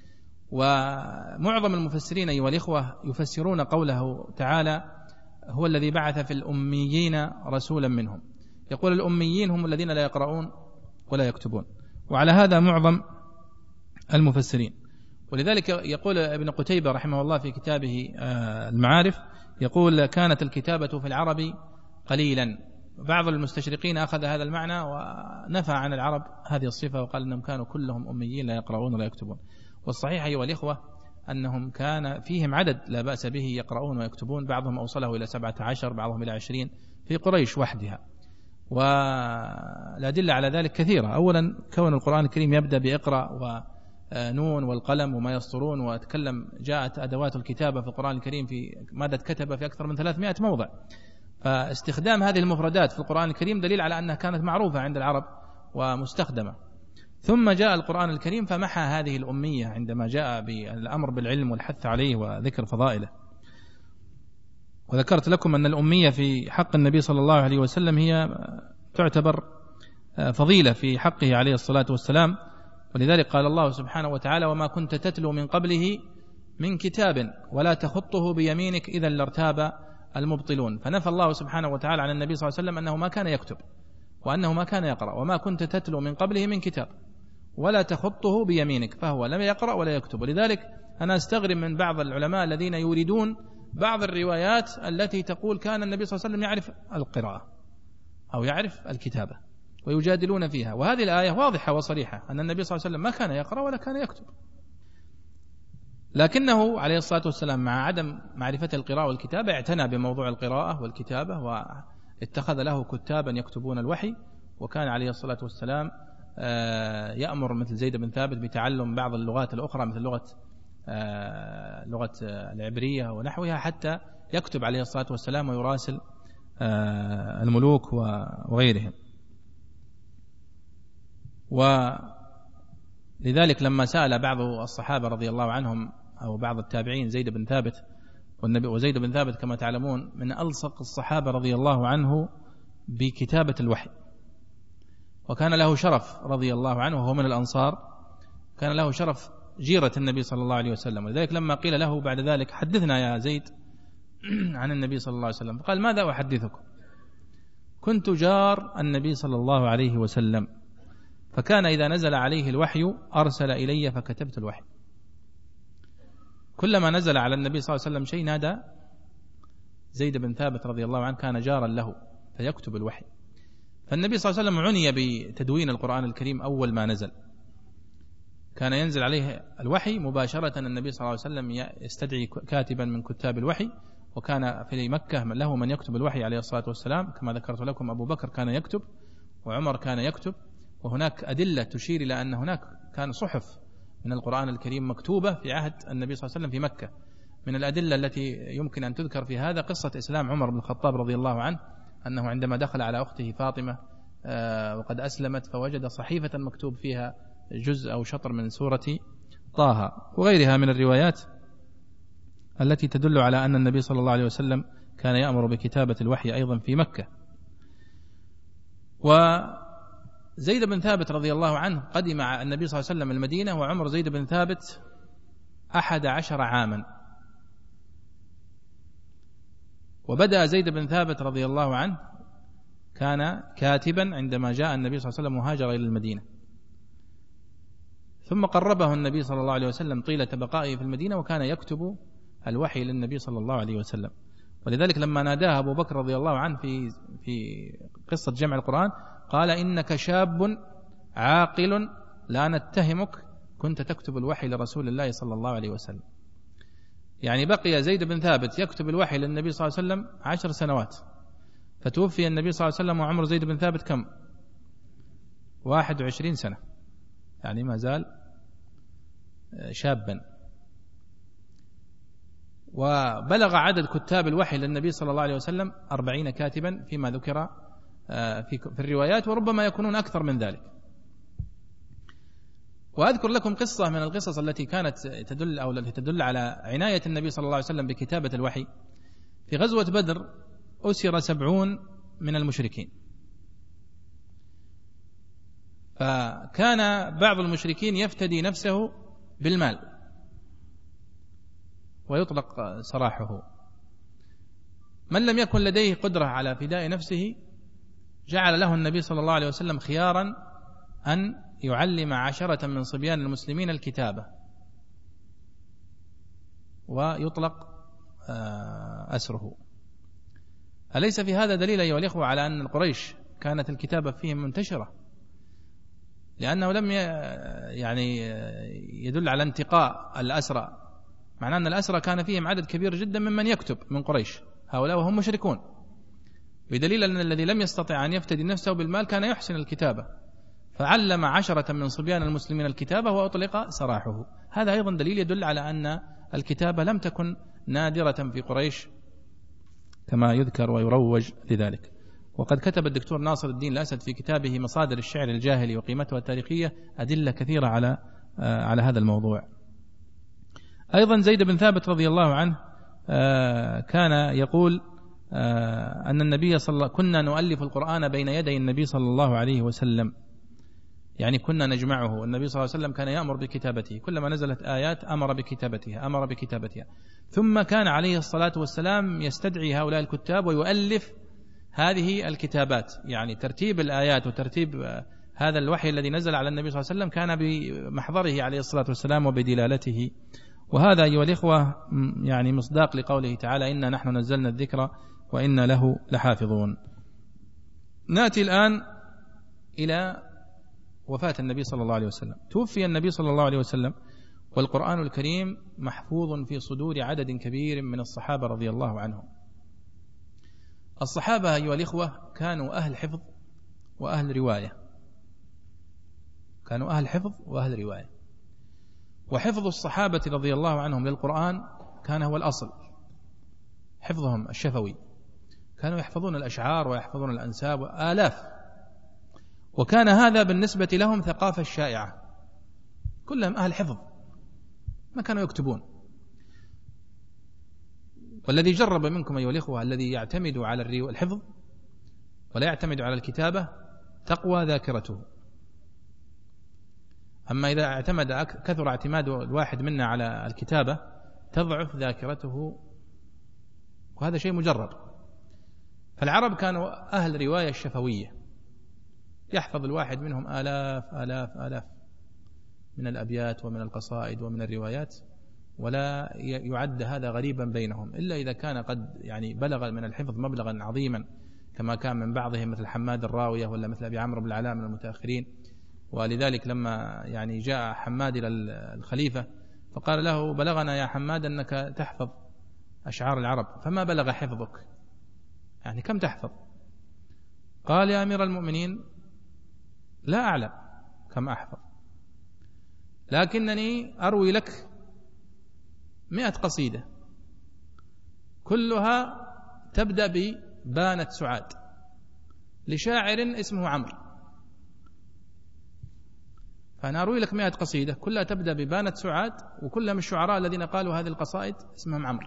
ومعظم المفسرين أيها الإخوة يفسرون قوله تعالى هو الذي بعث في الأميين رسولا منهم. يقول الأميين هم الذين لا يقرؤون ولا يكتبون، وعلى هذا معظم المفسرين. ولذلك يقول ابن قتيبة رحمه الله في كتابه المعارف، يقول كانت الكتابة في العرب قليلا. بعض المستشرقين أخذ هذا المعنى ونفى عن العرب هذه الصفة وقال أنهم كانوا كلهم أميين لا يقرؤون ولا يكتبون. والصحيح أيها الإخوة أنهم كان فيهم عدد لا بأس به يقرؤون ويكتبون، بعضهم أوصله إلى 17، بعضهم إلى 20 في قريش وحدها. والأدلة على ذلك كثيرة. أولا كون القرآن الكريم يبدأ بإقرأ ونون والقلم وما يسطرون، وأتكلم جاءت أدوات الكتابة في القرآن الكريم في مادة كتب في أكثر من 300 موضع. فاستخدام هذه المفردات في القرآن الكريم دليل على أنها كانت معروفة عند العرب ومستخدمة. ثم جاء القرآن الكريم فمحى هذه الأمية عندما جاء بالأمر بالعلم والحث عليه وذكر فضائله. وذكرت لكم أن الأمية في حق النبي صلى الله عليه وسلم هي تعتبر فضيلة في حقه عليه الصلاة والسلام. ولذلك قال الله سبحانه وتعالى وما كنت تتلو من قبله من كتاب ولا تخطه بيمينك إذا لارتاب المبطلون. فنفى الله سبحانه وتعالى عن النبي صلى الله عليه وسلم أنه ما كان يكتب وأنه ما كان يقرأ. وما كنت تتلو من قبله من كتاب ولا تخطه بيمينك، فهو لم يقرأ ولا يكتب. ولذلك أنا أستغرب من بعض العلماء الذين يريدون بعض الروايات التي تقول كان النبي صلى الله عليه وسلم يعرف القراءة أو يعرف الكتابة ويجادلون فيها. وهذه الآية واضحة وصريحة أن النبي صلى الله عليه وسلم ما كان يقرأ ولا كان يكتب، لكنه عليه الصلاة والسلام مع عدم معرفة القراءة والكتابة اعتنى بموضوع القراءة والكتابة واتخذ له كتابا يكتبون الوحي. وكان عليه الصلاة والسلام يأمر مثل زيد بن ثابت بتعلم بعض اللغات الأخرى مثل لغة العبرية ونحوها حتى يكتب عليه الصلاة والسلام ويراسل الملوك وغيرهم. ولذلك لما سأل بعض الصحابة رضي الله عنهم أو بعض التابعين زيد بن ثابت، وزيد بن ثابت كما تعلمون من ألصق الصحابة رضي الله عنه بكتابة الوحي، وكان له شرف رضي الله عنه وهو من الأنصار، كان له شرف جيرة النبي صلى الله عليه وسلم. ولذلك لما قيل له بعد ذلك حدثنا يا زيد عن النبي صلى الله عليه وسلم، قال ماذا أحدثكم؟ كنت جار النبي صلى الله عليه وسلم، فكان إذا نزل عليه الوحي أرسل إلي فكتبت الوحي. كلما نزل على النبي صلى الله عليه وسلم شيء نادى زيد بن ثابت رضي الله عنه، كان جارا له فيكتب الوحي. فالنبي صلى الله عليه وسلم عني بتدوين القرآن الكريم أول ما نزل، كان ينزل عليه الوحي مباشرة النبي صلى الله عليه وسلم يستدعي كاتبا من كتاب الوحي. وكان في مكة له من يكتب الوحي عليه الصلاة والسلام كما ذكرت لكم، أبو بكر كان يكتب وعمر كان يكتب. وهناك أدلة تشير إلى أن هناك كان صحف من القرآن الكريم مكتوبة في عهد النبي صلى الله عليه وسلم في مكة. من الأدلة التي يمكن أن تذكر في هذا قصة إسلام عمر بن الخطاب رضي الله عنه، أنه عندما دخل على أخته فاطمة وقد أسلمت فوجد صحيفة مكتوب فيها جزء أو شطر من سورة طه وغيرها من الروايات التي تدل على أن النبي صلى الله عليه وسلم كان يأمر بكتابة الوحي أيضا في مكة. وزيد بن ثابت رضي الله عنه قدم النبي صلى الله عليه وسلم المدينة وعمر زيد بن ثابت 11 عاما. وبدأ زيد بن ثابت رضي الله عنه كان كاتبا عندما جاء النبي صلى الله عليه وسلم مهاجر إلى المدينة، ثم قربه النبي صلى الله عليه وسلم طيلة بقائه في المدينة وكان يكتب الوحي للنبي صلى الله عليه وسلم. ولذلك لما ناداه أبو بكر رضي الله عنه في قصة جمع القرآن قال إنك شاب عاقل لا نتهمك، كنت تكتب الوحي لرسول الله صلى الله عليه وسلم. يعني بقي زيد بن ثابت يكتب الوحي للنبي صلى الله عليه وسلم 10 سنوات، فتوفي النبي صلى الله عليه وسلم وعمر زيد بن ثابت كم؟ 21 سنة، يعني ما زال شابا. وبلغ عدد كتاب الوحي للنبي صلى الله عليه وسلم 40 كاتبا فيما ذكر في الروايات، وربما يكونون أكثر من ذلك. وأذكر لكم قصة من القصص التي كانت تدل على عناية النبي صلى الله عليه وسلم بكتابة الوحي. في غزوة بدر أسر 70 من المشركين، فكان بعض المشركين يفتدي نفسه بالمال ويطلق سراحه. من لم يكن لديه قدرة على فداء نفسه جعل له النبي صلى الله عليه وسلم خيارا أن يعلم 10 من صبيان المسلمين الكتابة ويطلق أسره. أليس في هذا دليل أيها الإخوة على أن القريش كانت الكتابة فيهم منتشرة؟ لأنه لم يدل على انتقاء الأسرى، معناه أن الأسرى كان فيهم عدد كبير جدا ممن يكتب من قريش، هؤلاء وهم مشركون، بدليل أن الذي لم يستطع أن يفتدي نفسه بالمال كان يحسن الكتابة، فعلم 10 من صبيان المسلمين الكتابة وأطلق سراحه. هذا أيضا دليل يدل على أن الكتابة لم تكن نادرة في قريش كما يذكر ويروج لذلك. وقد كتب الدكتور ناصر الدين الأسد في كتابه مصادر الشعر الجاهلي وقيمته التاريخية أدلة كثيرة على هذا الموضوع. أيضا زيد بن ثابت رضي الله عنه كان يقول أن النبي كنا نؤلف القرآن بين يدي النبي صلى الله عليه وسلم، يعني كنا نجمعه، والنبي صلى الله عليه وسلم كان يأمر بكتابته، كلما نزلت آيات أمر بكتابتها. ثم كان عليه الصلاة والسلام يستدعي هؤلاء الكتاب ويؤلف هذه الكتابات، يعني ترتيب الآيات وترتيب هذا الوحي الذي نزل على النبي صلى الله عليه وسلم كان بمحضره عليه الصلاة والسلام وبدلالته. وهذا أيها الإخوة يعني مصداق لقوله تعالى: إنا نحن نزلنا الذكر وإنا له لحافظون. نأتي الآن إلى وفاة النبي صلى الله عليه وسلم. توفي النبي صلى الله عليه وسلم والقرآن الكريم محفوظ في صدور عدد كبير من الصحابة رضي الله عنهم. الصحابة أيها الإخوة كانوا أهل حفظ وأهل رواية، وحفظ الصحابة رضي الله عنهم للقرآن كان هو الأصل، حفظهم الشفوي، كانوا يحفظون الأشعار ويحفظون الأنساب آلاف، وكان هذا بالنسبة لهم ثقافة شائعة، كلهم أهل حفظ ما كانوا يكتبون. والذي جرب منكم أيها الإخوة الذي يعتمد على الحفظ ولا يعتمد على الكتابة تقوى ذاكرته. أما إذا كثر اعتماد الواحد منا على الكتابة تضعف ذاكرته، وهذا شيء مجرب. فالعرب كانوا أهل رواية الشفوية، يحفظ الواحد منهم آلاف من الأبيات ومن القصائد ومن الروايات، ولا يعد هذا غريبا بينهم إلا إذا كان قد يعني بلغ من الحفظ مبلغا عظيما كما كان من بعضهم مثل حماد الراوية ولا مثل أبي عمرو بن العلاء من المتأخرين. ولذلك لما يعني جاء حماد إلى الخليفة فقال له: بلغنا يا حماد أنك تحفظ أشعار العرب، فما بلغ حفظك؟ يعني كم تحفظ؟ قال: يا أمير المؤمنين لا أعلم كم أحفظ، لكنني أروي لك 100 قصيدة كلها تبدأ ببانت سعاد لشاعر اسمه عمرو، فأنا أروي لك 100 قصيدة كلها تبدأ ببانت سعاد، وكلها من الشعراء الذين قالوا هذه القصائد اسمهم عمرو.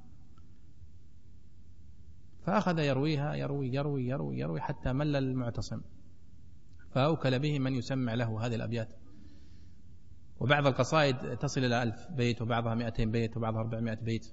فأخذ يرويها يروي حتى مل المعتصم، فأوكل به من يسمع له هذه الأبيات. وبعض القصائد تصل إلى 1000 بيت، وبعضها 200 بيت، وبعضها 400 بيت.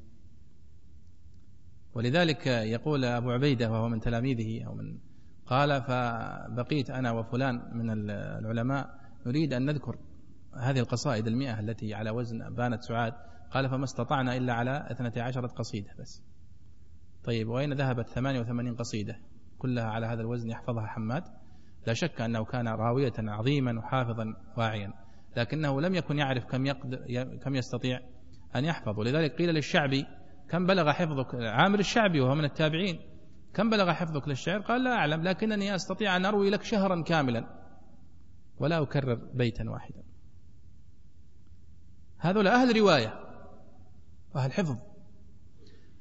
ولذلك يقول أبو عبيدة وهو من تلاميذه قال: فبقيت أنا وفلان من العلماء نريد أن نذكر هذه القصائد 100 التي على وزن بانت سعاد، قال: فما استطعنا إلا على 12 قصيدة بس. طيب، وأين ذهبت 88 قصيدة كلها على هذا الوزن يحفظها حماد؟ لا شك أنه كان راوية عظيما وحافظا واعيا، لكنه لم يكن يعرف كم يستطيع أن يحفظ. ولذلك قيل للشعبي: كم بلغ حفظك؟ عامر الشعبي وهو من التابعين: كم بلغ حفظك للشعر؟ قال: لا أعلم، لكنني أستطيع أن أروي لك شهرا كاملا ولا أكرر بيتا واحدا. هذول أهل رواية وأهل حفظ،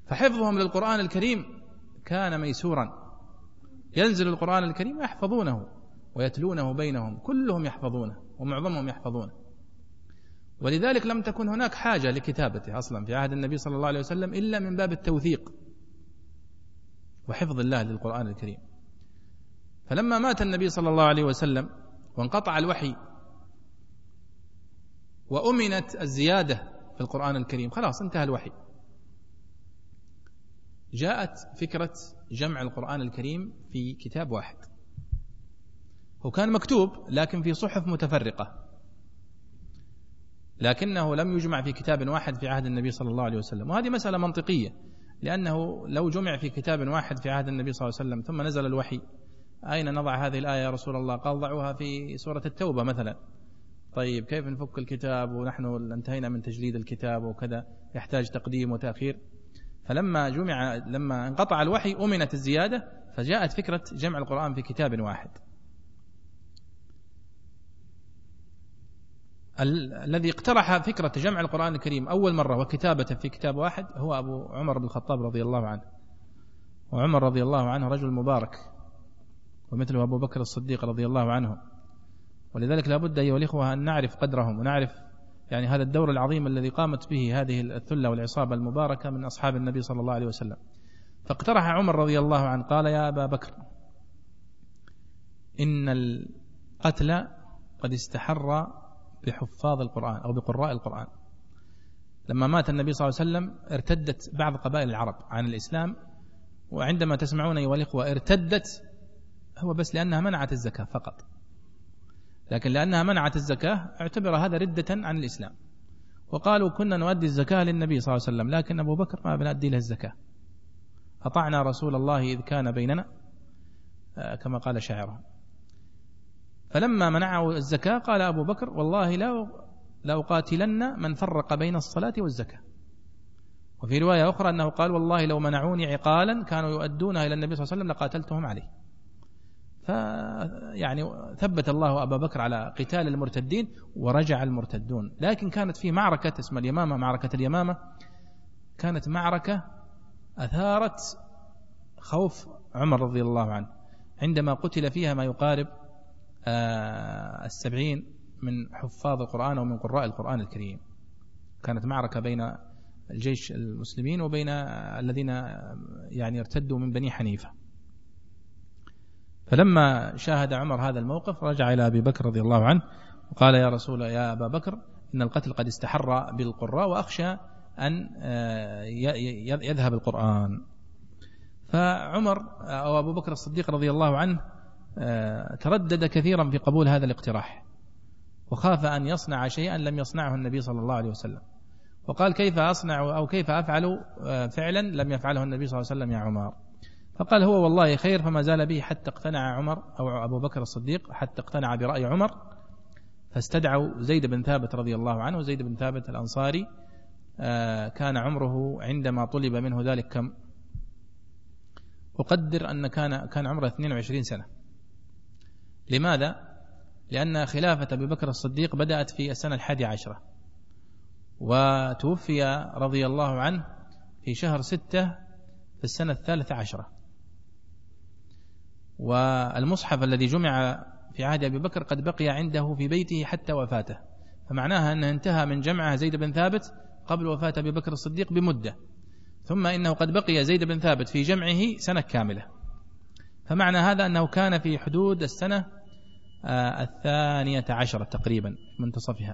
فحفظهم للقرآن الكريم كان ميسورا، ينزل القرآن الكريم يحفظونه ويتلونه بينهم، كلهم يحفظونه ومعظمهم يحفظونه. ولذلك لم تكن هناك حاجة لكتابته أصلا في عهد النبي صلى الله عليه وسلم إلا من باب التوثيق وحفظ الله للقرآن الكريم. فلما مات النبي صلى الله عليه وسلم وانقطع الوحي وأمنت الزيادة في القرآن الكريم، خلاص انتهى الوحي، جاءت فكرة جمع القرآن الكريم في كتاب واحد. هو كان مكتوب لكن في صحف متفرقة، لكنه لم يجمع في كتاب واحد في عهد النبي صلى الله عليه وسلم. وهذه مسألة منطقية، لأنه لو جمع في كتاب واحد في عهد النبي صلى الله عليه وسلم ثم نزل الوحي، أين نضع هذه الآية يا رسول الله؟ قال ضعوها في سورة التوبة مثلا. طيب كيف نفك الكتاب ونحن انتهينا من تجليد الكتاب وكذا، يحتاج تقديم وتأخير. فلما لما انقطع الوحي أمنت الزيادة، فجاءت فكرة جمع القرآن في كتاب واحد. الذي اقترح فكرة جمع القرآن الكريم أول مرة وكتابته في كتاب واحد هو أبو عمر بن الخطاب رضي الله عنه. وعمر رضي الله عنه رجل مبارك، ومثله أبو بكر الصديق رضي الله عنه. ولذلك لا بد أيها الإخوة أن نعرف قدرهم ونعرف يعني هذا الدور العظيم الذي قامت به هذه الثلة والعصابة المباركة من أصحاب النبي صلى الله عليه وسلم. فاقترح عمر رضي الله عنه قال: يا أبا بكر، إن القتل قد استحر بحفاظ القرآن أو بقراء القرآن. لما مات النبي صلى الله عليه وسلم ارتدت بعض قبائل العرب عن الإسلام، وعندما تسمعون أيها الإخوة ارتدت هو بس لأنها منعت الزكاة فقط، لكن لأنها منعت الزكاة اعتبر هذا ردة عن الإسلام، وقالوا كنا نؤدي الزكاة للنبي صلى الله عليه وسلم لكن أبو بكر ما بنؤدي له الزكاة، أطعنا رسول الله إذ كان بيننا، كما قال شاعرهم. فلما منعوا الزكاة قال أبو بكر: والله لا أقاتلن من فرق بين الصلاة والزكاة. وفي رواية أخرى أنه قال: والله لو منعوني عقالا كانوا يؤدونها إلى النبي صلى الله عليه وسلم لقاتلتهم عليه. فيعني ثبت الله أبا بكر على قتال المرتدين ورجع المرتدون. لكن كانت في معركة اسمها اليمامة، معركة اليمامة، كانت معركة أثارت خوف عمر رضي الله عنه عندما قتل فيها ما يقارب 70 من حفاظ القرآن ومن قراء القرآن الكريم. كانت معركة بين الجيش المسلمين وبين الذين يعني ارتدوا من بني حنيفة. فلما شاهد عمر هذا الموقف رجع إلى أبي بكر رضي الله عنه وقال: يا أبا بكر، إن القتل قد استحر بالقراء وأخشى أن يذهب القرآن. فعمر أو أبو بكر الصديق رضي الله عنه تردد كثيرا في قبول هذا الاقتراح، وخاف أن يصنع شيئا لم يصنعه النبي صلى الله عليه وسلم، وقال: كيف أصنع أو كيف أفعل فعلا لم يفعله النبي صلى الله عليه وسلم يا عمر؟ فقال: هو والله خير. فما زال به حتى اقتنع عمر أو أبو بكر الصديق، حتى اقتنع برأي عمر، فاستدعوا زيد بن ثابت رضي الله عنه. زيد بن ثابت الأنصاري كان عمره عندما طلب منه ذلك كم؟ أقدر أن كان عمره 22 سنة. لماذا؟ لأن خلافة أبي بكر الصديق بدأت في السنة 11، وتوفي رضي الله عنه في شهر 6 في السنة 13. والمصحف الذي جمع في عهد أبي بكر قد بقي عنده في بيته حتى وفاته، فمعناها أنه انتهى من جمعه زيد بن ثابت قبل وفاة أبي بكر الصديق بمدة، ثم إنه قد بقي زيد بن ثابت في جمعه سنة كاملة. فمعنى هذا أنه كان في حدود السنة 12 تقريبا منتصفها.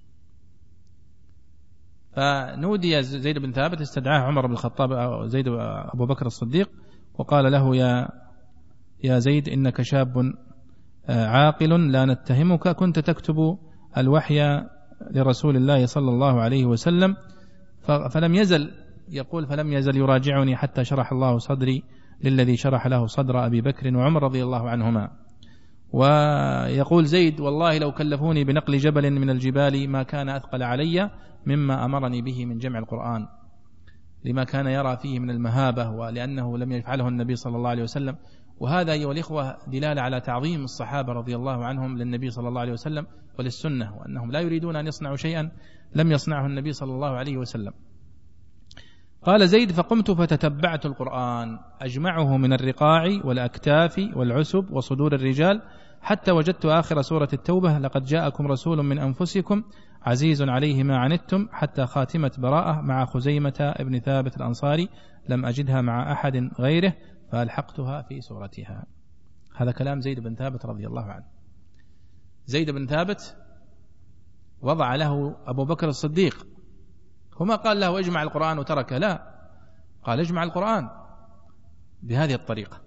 فنودي زيد بن ثابت، استدعاه عمر بن الخطاب أو زيد أبو بكر الصديق وقال له: يا زيد، إنك شاب عاقل لا نتهمك، كنت تكتب الوحي لرسول الله صلى الله عليه وسلم، فلم يزل يراجعني حتى شرح الله صدري للذي شرح له صدر أبي بكر وعمر رضي الله عنهما. ويقول زيد: والله لو كلفوني بنقل جبل من الجبال ما كان أثقل علي مما أمرني به من جمع القرآن، لما كان يرى فيه من المهابة، ولأنه لم يفعله النبي صلى الله عليه وسلم. وهذا أيها الإخوة دلالة على تعظيم الصحابة رضي الله عنهم للنبي صلى الله عليه وسلم وللسنة، وأنهم لا يريدون أن يصنعوا شيئا لم يصنعه النبي صلى الله عليه وسلم. قال زيد: فقمت فتتبعت القرآن أجمعه من الرقاع والأكتاف والعسب وصدور الرجال حتى وجدت آخر سورة التوبة: لقد جاءكم رسول من أنفسكم عزيز عليه ما عنتم، حتى خاتمة براءة مع خزيمة ابن ثابت الأنصاري لم أجدها مع أحد غيره فألحقتها في سورتها. هذا كلام زيد بن ثابت رضي الله عنه. زيد بن ثابت وضع له أبو بكر الصديق، وما قال له اجمع القرآن وتركه، لا، قال اجمع القرآن بهذه الطريقة.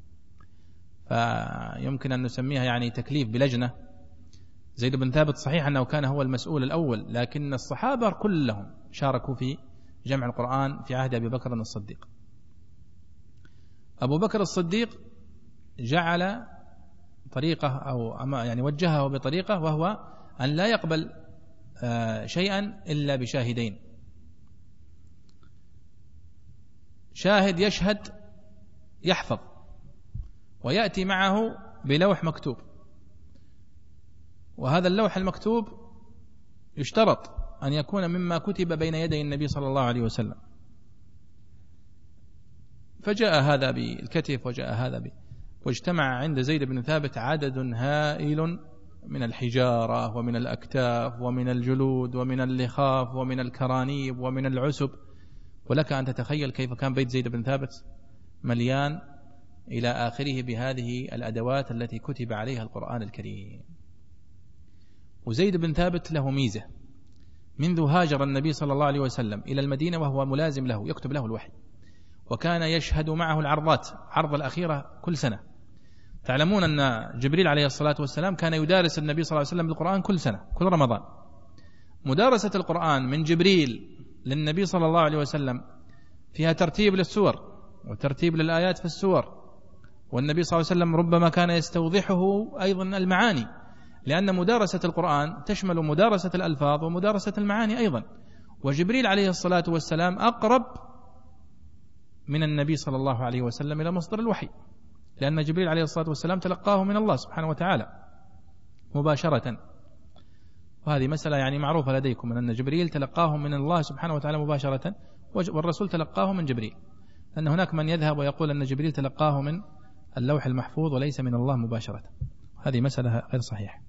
فيمكن أن نسميها يعني تكليف بلجنة. زيد بن ثابت صحيح أنه كان هو المسؤول الأول، لكن الصحابة كلهم شاركوا في جمع القرآن في عهد أبي بكر الصديق. أبو بكر الصديق جعل طريقة أو يعني وجهه بطريقة، وهو أن لا يقبل شيئا إلا بشاهدين: شاهد يشهد يحفظ ويأتي معه بلوح مكتوب، وهذا اللوح المكتوب يشترط أن يكون مما كتب بين يدي النبي صلى الله عليه وسلم. فجاء هذا بالكتف وجاء هذا واجتمع عند زيد بن ثابت عدد هائل من الحجارة ومن الأكتاف ومن الجلود ومن اللخاف ومن الكرانيب ومن العسب. ولك أن تتخيل كيف كان بيت زيد بن ثابت مليان إلى آخره بهذه الأدوات التي كتب عليها القرآن الكريم. وزيد بن ثابت له ميزة: منذ هاجر النبي صلى الله عليه وسلم إلى المدينة وهو ملازم له يكتب له الوحي، وكان يشهد معه العرضات، عرض الأخيرة كل سنة. تعلمون أن جبريل عليه الصلاة والسلام كان يدارس النبي صلى الله عليه وسلم بالقرآن كل سنة، كل رمضان. مدارسة القرآن من جبريل للنبي صلى الله عليه وسلم فيها ترتيب للسور وترتيب للآيات في السور، والنبي صلى الله عليه وسلم ربما كان يستوضحه أيضا المعاني، لأن مدارسة القرآن تشمل مدارسة الألفاظ ومدارسة المعاني أيضا. وجبريل عليه الصلاة والسلام أقرب من النبي صلى الله عليه وسلم إلى مصدر الوحي، لأن جبريل عليه الصلاة والسلام تلقاه من الله سبحانه وتعالى مباشرة. وهذه مسألة يعني معروفة لديكم، أن جبريل تلقاه من الله سبحانه وتعالى مباشرة، والرسول تلقاه من جبريل، لأن هناك من يذهب ويقول أن جبريل تلقاه من اللوح المحفوظ وليس من الله مباشرة. هذه مسألة غير صحيحة.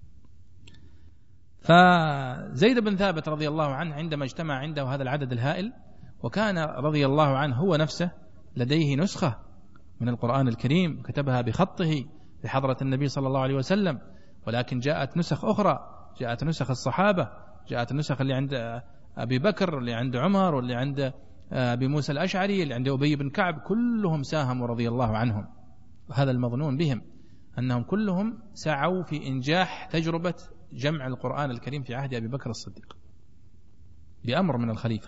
فزيد بن ثابت رضي الله عنه عندما اجتمع عنده هذا العدد الهائل، وكان رضي الله عنه هو نفسه لديه نسخة من القرآن الكريم كتبها بخطه لحضرة النبي صلى الله عليه وسلم، ولكن جاءت نسخ أخرى، جاءت نسخ الصحابة، جاءت النسخ اللي عند أبي بكر، اللي عند عمر، واللي عند أبي موسى الأشعري، اللي عند أبي بن كعب، كلهم ساهموا رضي الله عنهم. وهذا المظنون بهم أنهم كلهم سعوا في إنجاح تجربة جمع القرآن الكريم في عهد أبي بكر الصديق بأمر من الخليفة.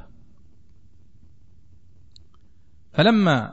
فلما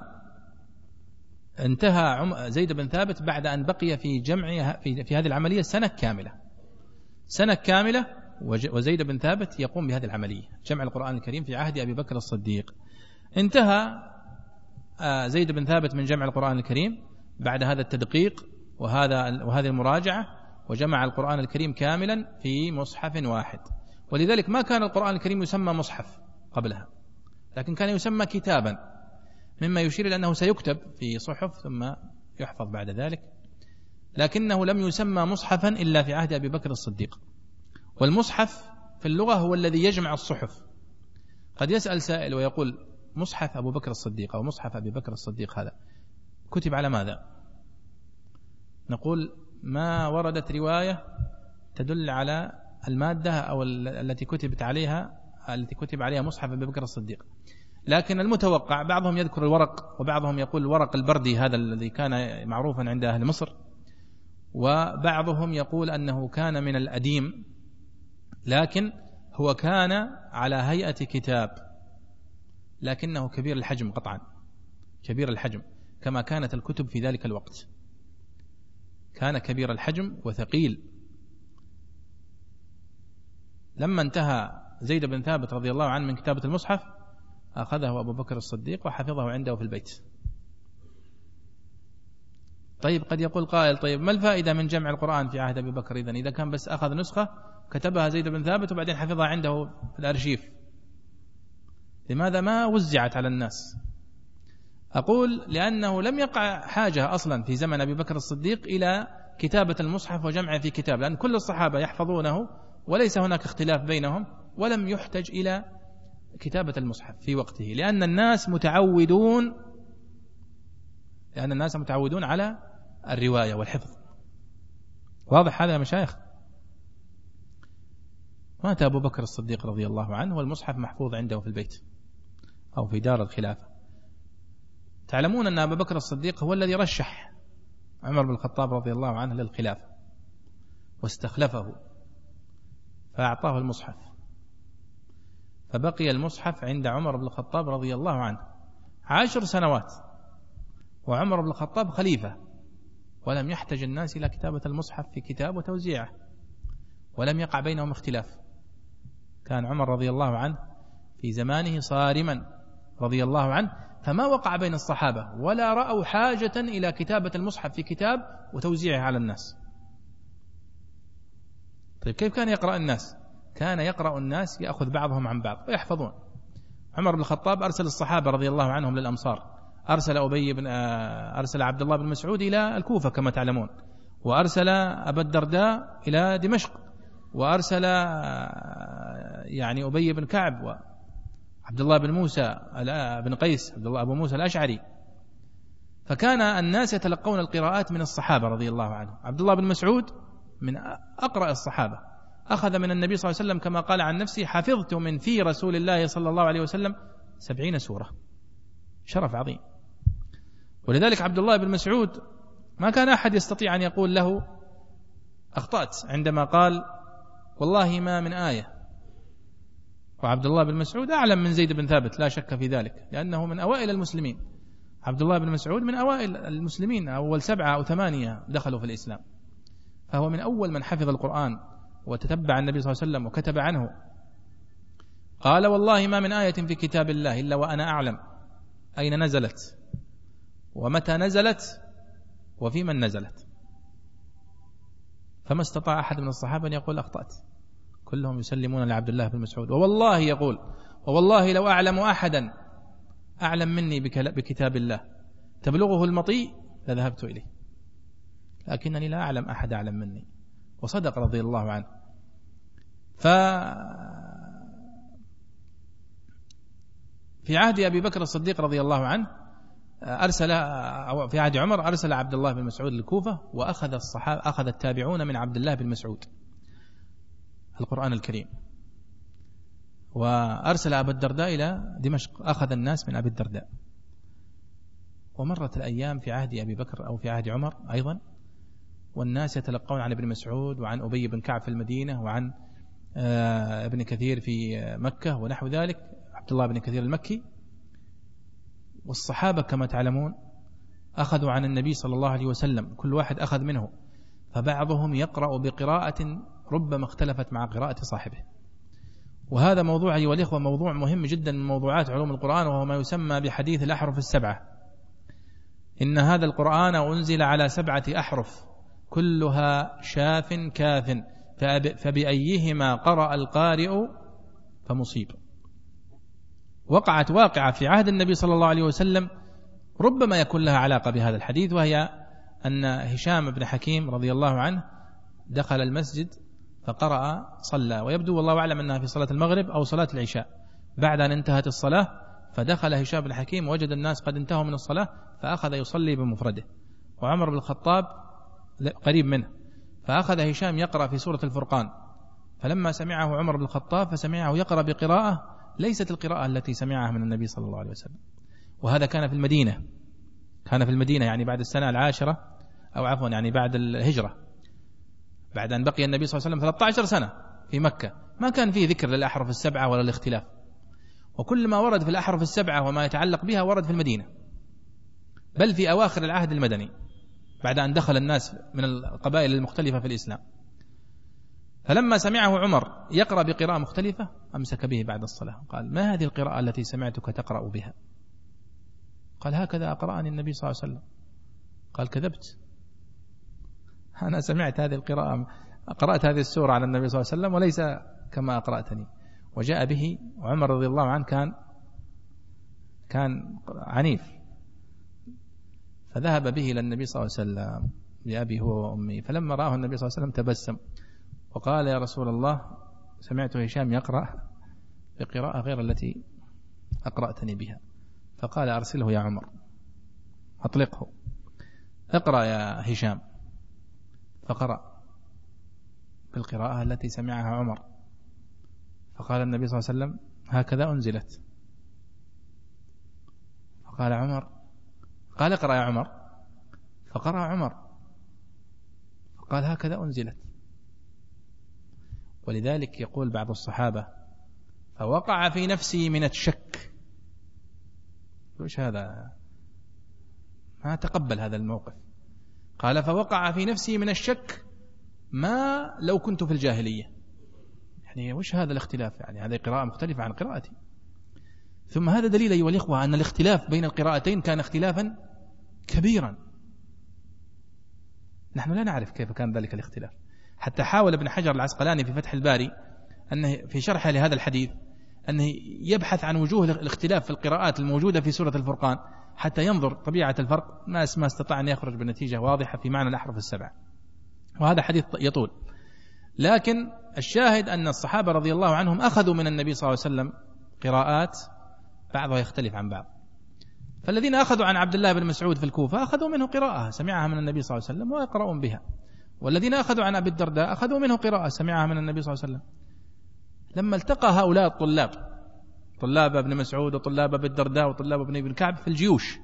انتهى زيد بن ثابت بعد أن بقي في جمعها في هذه العملية سنة كاملة، وزيد بن ثابت يقوم بهذه العملية جمع القرآن الكريم في عهد أبي بكر الصديق. انتهى زيد بن ثابت من جمع القرآن الكريم بعد هذا التدقيق وهذه المراجعة، وجمع القرآن الكريم كاملا في مصحف واحد. ولذلك ما كان القرآن الكريم يسمى مصحف قبلها، لكن كان يسمى كتابا، مما يشير إلى أنه سيكتب في صحف ثم يحفظ بعد ذلك، لكنه لم يسمى مصحفا إلا في عهد أبي بكر الصديق. والمصحف في اللغة هو الذي يجمع الصحف. قد يسأل سائل ويقول: مصحف أبو بكر الصديق أو مصحف أبي بكر الصديق هذا كتب على ماذا؟ نقول: ما وردت رواية تدل على المادة أو التي كتب عليها مصحف أبي بكر الصديق. لكن المتوقع، بعضهم يذكر الورق، وبعضهم يقول الورق البردي هذا الذي كان معروفا عند أهل مصر، وبعضهم يقول أنه كان من الأديم، لكن هو كان على هيئة كتاب، لكنه كبير الحجم قطعا، كبير الحجم كما كانت الكتب في ذلك الوقت، كان كبير الحجم وثقيل. لما انتهى زيد بن ثابت رضي الله عنه من كتابة المصحف أخذه أبو بكر الصديق وحفظه عنده في البيت. طيب قد يقول قائل: طيب ما الفائدة من جمع القرآن في عهد أبي بكر إذا كان بس أخذ نسخة كتبها زيد بن ثابت وبعدين حفظها عنده في الأرشيف؟ لماذا ما وزعت على الناس؟ أقول لأنه لم يقع حاجة أصلا في زمن أبي بكر الصديق إلى كتابة المصحف وجمعه في كتاب، لأن كل الصحابة يحفظونه وليس هناك اختلاف بينهم، ولم يحتج إلى كتابة المصحف في وقته، لأن الناس متعودون على الرواية والحفظ. واضح هذا يا مشايخ؟ مات أبو بكر الصديق رضي الله عنه والمصحف محفوظ عنده في البيت أو في دار الخلافة. تعلمون أن أبو بكر الصديق هو الذي رشح عمر بن الخطاب رضي الله عنه للخلافة واستخلفه فأعطاه المصحف، فبقي المصحف عند عمر بن الخطاب رضي الله عنه 10 سنوات، وعمر بن الخطاب خليفة، ولم يحتج الناس إلى كتابة المصحف في كتاب وتوزيعه، ولم يقع بينهم اختلاف. كان عمر رضي الله عنه في زمانه صارما رضي الله عنه، فما وقع بين الصحابة ولا رأوا حاجة إلى كتابة المصحف في كتاب وتوزيعه على الناس. طيب كيف كان يقرأ الناس؟ كان يقرأ الناس يأخذ بعضهم عن بعض ويحفظون. عمر بن الخطاب أرسل الصحابة رضي الله عنهم للأمصار، أرسل عبد الله بن مسعود إلى الكوفة كما تعلمون، وأرسل أبا الدرداء إلى دمشق، وأرسل أبي بن كعب وعبد الله بن موسى بن قيس، عبد الله أبو موسى الأشعري. فكان الناس يتلقون القراءات من الصحابة رضي الله عنهم. عبد الله بن مسعود من أقرأ الصحابة، أخذ من النبي صلى الله عليه وسلم كما قال عن نفسه: حفظت من في رسول الله صلى الله عليه وسلم 70 سورة. شرف عظيم. ولذلك عبد الله بن مسعود ما كان أحد يستطيع أن يقول له أخطأت عندما قال والله ما من آية. وعبد الله بن مسعود أعلم من زيد بن ثابت لا شك في ذلك، لأنه من أوائل المسلمين. عبد الله بن مسعود من أوائل المسلمين، أول 7 أو 8 دخلوا في الإسلام، فهو من أول من حفظ القرآن وتتبع النبي صلى الله عليه وسلم وكتب عنه. قال والله ما من آية في كتاب الله إلا وأنا أعلم أين نزلت ومتى نزلت وفي من نزلت. فما استطاع أحد من الصحابة أن يقول أخطأت، كلهم يسلمون لعبد الله بن مسعود. ووالله يقول: ووالله لو أعلم أحدا أعلم مني بكتاب الله تبلغه المطي لذهبت إليه، لكنني لا أعلم أحد أعلم مني. وصدق رضي الله عنه. في عهد أبي بكر الصديق رضي الله عنه في عهد عمر أرسل عبد الله بن مسعود للكوفة، أخذ التابعون من عبد الله بن مسعود القرآن الكريم، وأرسل أبا الدرداء إلى دمشق، أخذ الناس من أبي الدرداء. ومرت الأيام في عهد أبي بكر أو في عهد عمر أيضا، والناس يتلقون عن ابن مسعود وعن أبي بن كعب في المدينة وعن ابن كثير في مكة ونحو ذلك، عبد الله بن كثير المكي. والصحابة كما تعلمون أخذوا عن النبي صلى الله عليه وسلم، كل واحد أخذ منه، فبعضهم يقرأ بقراءة ربما اختلفت مع قراءة صاحبه. وهذا موضوع أيها الإخوة موضوع مهم جدا من موضوعات علوم القرآن، وهو ما يسمى بحديث الأحرف السبعة. إن هذا القرآن أنزل على 7 أحرف كلها شاف كاف، فبأيهما قرأ القارئ فمصيب. وقعت واقعة في عهد النبي صلى الله عليه وسلم ربما يكون لها علاقة بهذا الحديث، وهي أن هشام بن حكيم رضي الله عنه دخل المسجد فقرأ صلى، ويبدو والله أعلم أنها في صلاة المغرب أو صلاة العشاء. بعد أن انتهت الصلاة فدخل هشام بن حكيم وجد الناس قد انتهوا من الصلاة، فأخذ يصلي بمفرده، وعمر بن الخطاب قريب منه، فأخذ هشام يقرأ في سورة الفرقان. فلما سمعه عمر بن الخطاب فسمعه يقرأ بقراءة ليست القراءة التي سمعها من النبي صلى الله عليه وسلم. وهذا كان في المدينة، يعني بعد السنة 10 أو عفوا يعني بعد الهجرة، بعد أن بقي النبي صلى الله عليه وسلم 13 سنة في مكة. ما كان فيه ذكر للأحرف السبعة ولا الاختلاف، وكل ما ورد في الأحرف السبعة وما يتعلق بها ورد في المدينة، بل في أواخر العهد المدني بعد أن دخل الناس من القبائل المختلفة في الإسلام. فلما سمعه عمر يقرأ بقراءة مختلفة أمسك به بعد الصلاة، قال: ما هذه القراءة التي سمعتك تقرأ بها؟ قال: هكذا أقرأني النبي صلى الله عليه وسلم. قال: كذبت، أنا سمعت هذه القراءة، قرأت هذه السورة على النبي صلى الله عليه وسلم وليس كما أقرأتني. وجاء به، وعمر رضي الله عنه كان كان عنيف. فذهب به إلى النبي صلى الله عليه وسلم لأبي هو وأمي، فلما رآه النبي صلى الله عليه وسلم تبسم وقال: يا رسول الله، سمعت هشام يقرأ بقراءة غير التي أقرأتني بها. فقال: أرسله يا عمر، أطلقه، اقرأ يا هشام. فقرأ بالقراءة التي سمعها عمر. فقال النبي صلى الله عليه وسلم: هكذا أنزلت. فقال عمر، قال: اقرأ يا عمر. فقرأ عمر فقال: هكذا أنزلت. ولذلك يقول بعض الصحابة: فوقع في نفسي من الشك. وش هذا؟ ما تقبل هذا الموقف. قال: فوقع في نفسي من الشك ما لو كنت في الجاهلية. يعني وش هذا الاختلاف؟ يعني هذه قراءة مختلفة عن قراءتي. ثم هذا دليل أيها الإخوة أن الاختلاف بين القراءتين كان اختلافا كبيرا. نحن لا نعرف كيف كان ذلك الاختلاف. حتى حاول ابن حجر العسقلاني في فتح الباري أنه في شرحه لهذا الحديث أنه يبحث عن وجوه الاختلاف في القراءات الموجودة في سورة الفرقان حتى ينظر طبيعة الفرق، ما استطاع أن يخرج بنتيجة واضحة في معنى الأحرف السبع، وهذا حديث يطول. لكن الشاهد أن الصحابة رضي الله عنهم أخذوا من النبي صلى الله عليه وسلم قراءات بعضها يختلف عن بعض. فالذين أخذوا عن عبد الله بن مسعود في الكوفة أخذوا منه قراءة سمعها من النبي صلى الله عليه وسلم ويقرؤون بها، والذين أخذوا عن أبي الدرداء أخذوا منه قراءة سمعها من النبي صلى الله عليه وسلم. لما التقى هؤلاء الطلاب، طلاب ابن مسعود وطلاب أبي الدرداء وطلاب ابن كعب في الجيوش،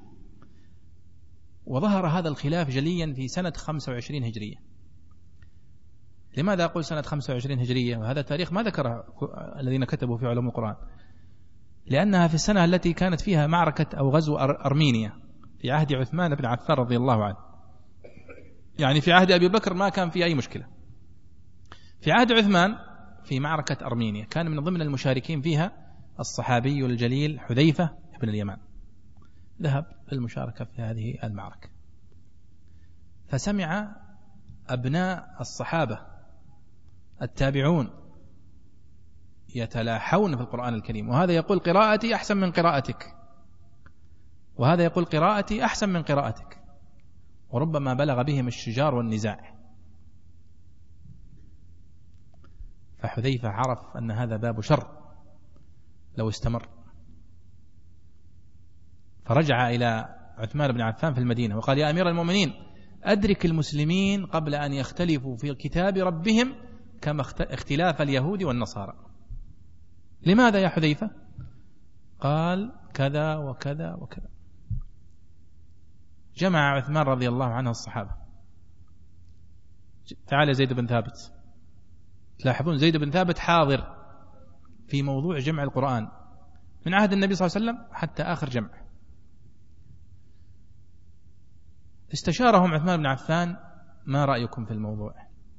وظهر هذا الخلاف جليا في سنة 25 هجرية. لماذا أقول سنة 25 هجرية؟ وهذا تاريخ ما ذكره الذين كتبوا في علوم القرآن، لأنها في السنة التي كانت فيها معركة أو غزو أرمينيا في عهد عثمان بن عفان رضي الله عنه. يعني في عهد أبي بكر ما كان في أي مشكلة، في عهد عثمان في معركة أرمينيا كان من ضمن المشاركين فيها الصحابي الجليل حذيفة بن اليمان، ذهب للمشاركة في هذه المعركة. فسمع أبناء الصحابة التابعون يتلاحون في القرآن الكريم، وهذا يقول قراءتي أحسن من قراءتك، وهذا يقول قراءتي أحسن من قراءتك، وربما بلغ بهم الشجار والنزاع. فحذيفة عرف أن هذا باب شر لو استمر، فرجع إلى عثمان بن عفان في المدينة وقال: يا أمير المؤمنين، أدرك المسلمين قبل أن يختلفوا في كتاب ربهم كما اختلاف اليهود والنصارى. لماذا يا حذيفة؟ قال: كذا وكذا وكذا. جمع عثمان رضي الله عنه الصحابة. تعال زيد بن ثابت. تلاحظون زيد بن ثابت حاضر في موضوع جمع القرآن من عهد النبي صلى الله عليه وسلم حتى آخر جمع. استشارهم عثمان بن عفان: ما رأيكم في الموضوع؟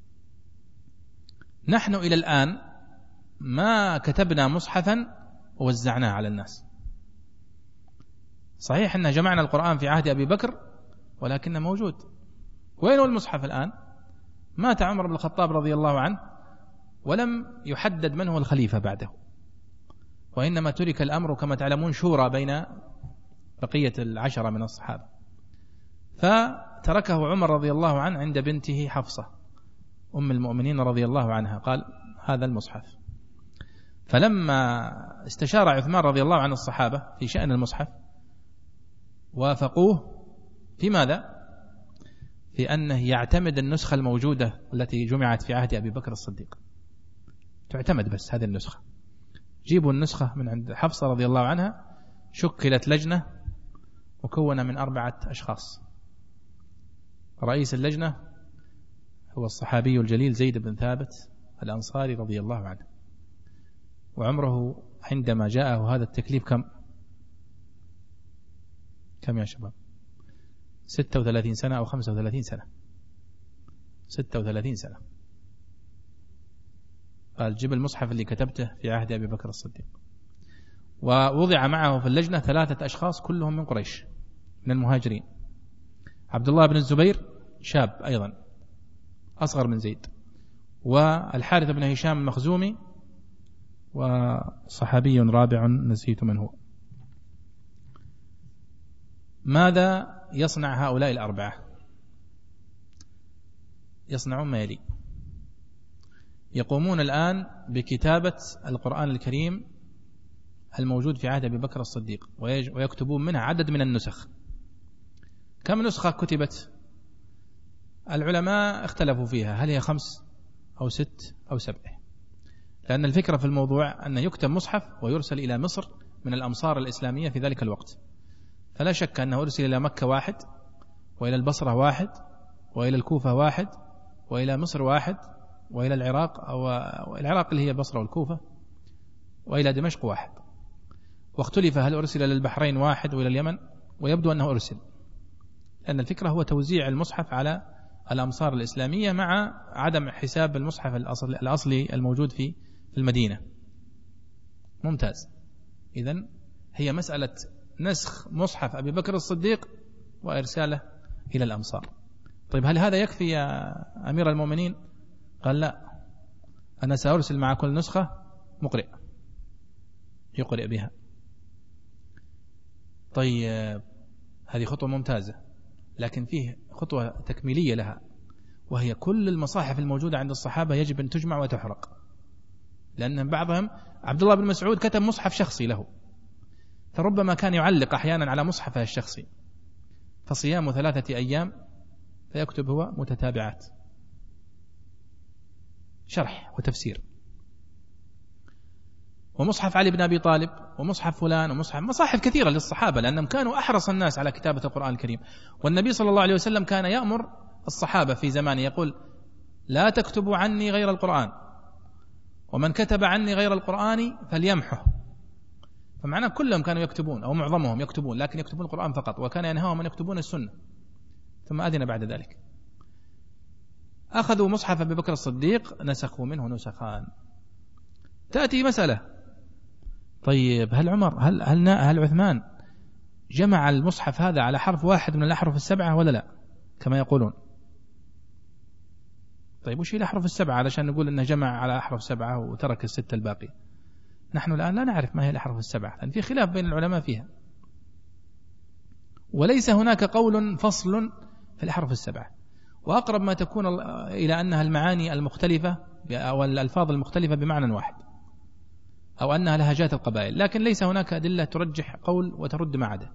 نحن إلى الآن ما كتبنا مصحفا ووزعناه على الناس. صحيح أن جمعنا القرآن في عهد أبي بكر ولكنه موجود. وين هو المصحف الآن؟ مات عمر بن الخطاب رضي الله عنه ولم يحدد من هو الخليفة بعده، وإنما ترك الأمر كما تعلمون شورى بين بقية 10 من الصحابة. فتركه عمر رضي الله عنه عند بنته حفصة أم المؤمنين رضي الله عنها، قال: هذا المصحف. فلما استشار عثمان رضي الله عنه الصحابة في شأن المصحف وافقوه في ماذا؟ في أنه يعتمد النسخة الموجودة التي جمعت في عهد أبي بكر الصديق، تعتمد بس هذه النسخة. جيبوا النسخة من عند حفصة رضي الله عنها. شكلت لجنة مكونة من 4 أشخاص. رئيس اللجنة هو الصحابي الجليل زيد بن ثابت الأنصاري رضي الله عنه، وعمره عندما جاءه هذا التكليف كم يا شباب؟ 36 سنة أو 35 سنة. 36 سنة. قال: جيب المصحف اللي كتبته في عهد أبي بكر الصديق. ووضع معه في اللجنة 3 أشخاص كلهم من قريش من المهاجرين: عبد الله بن الزبير شاب أيضا أصغر من زيد، والحارث بن هشام المخزومي، وصحابي رابع نسيت من هو. ماذا يصنع هؤلاء الأربعة؟ يصنعون ما يلي: يقومون الآن بكتابة القرآن الكريم الموجود في عهد أبي بكر الصديق، ويكتبون منها عدد من النسخ. كم نسخة كتبت؟ العلماء اختلفوا فيها، هل هي 5 أو 6 أو 7، لأن الفكرة في الموضوع أن يكتب مصحف ويرسل إلى مصر من الأمصار الإسلامية في ذلك الوقت. فلا شك أنه أرسل إلى مكة 1، وإلى البصرة 1، وإلى الكوفة 1، وإلى مصر 1، وإلى العراق أو العراق اللي هي البصرة والكوفة، وإلى دمشق 1. واختلف هل أرسل للبحرين 1 وإلى اليمن، ويبدو أنه أرسل، لأن الفكرة هو توزيع المصحف على الأمصار الإسلامية مع عدم حساب المصحف الأصلي الموجود في المدينة. ممتاز. إذن هي مسألة نسخ مصحف أبي بكر الصديق وإرساله إلى الأمصار. طيب هل هذا يكفي يا أمير المؤمنين؟ قال لا، أنا سأرسل مع كل نسخة مقرئ يقرئ بها. طيب هذه خطوة ممتازة، لكن فيه خطوة تكميلية لها، وهي كل المصاحف الموجودة عند الصحابة يجب أن تجمع وتحرق، لأن بعضهم عبد الله بن مسعود كتب مصحف شخصي له، فربما كان يعلق أحيانا على مصحفه الشخصي، فصيام 3 أيام فيكتب هو متتابعات، شرح وتفسير. ومصحف علي بن أبي طالب، ومصحف فلان، مصاحف كثيرة للصحابة، لأنهم كانوا أحرص الناس على كتابة القرآن الكريم. والنبي صلى الله عليه وسلم كان يأمر الصحابة في زمانه يقول: لا تكتبوا عني غير القرآن، ومن كتب عني غير القرآن فليمحه. فمعناه كلهم كانوا يكتبون أو معظمهم يكتبون، لكن يكتبون القرآن فقط، وكان ينهاهم أن يكتبون السنة، ثم أذن بعد ذلك. أخذوا مصحف أبي بكر الصديق نسخوا منه نسخان. تأتي مسألة: طيب هل عمر هل عثمان جمع المصحف هذا على حرف واحد من الأحرف السبعة ولا لا كما يقولون؟ طيب وش هي الأحرف السبعة علشان نقول أنه جمع على أحرف 7 وترك 6 الباقي؟ نحن الآن لا نعرف ما هي الأحرف السبعة، لأن في خلاف بين العلماء فيها، وليس هناك قول فصل في الأحرف السبعة، وأقرب ما تكون إلى أنها المعاني المختلفة أو الألفاظ المختلفة بمعنى واحد، أو أنها لهجات القبائل، لكن ليس هناك أدلة ترجح قول وترد ما عدا.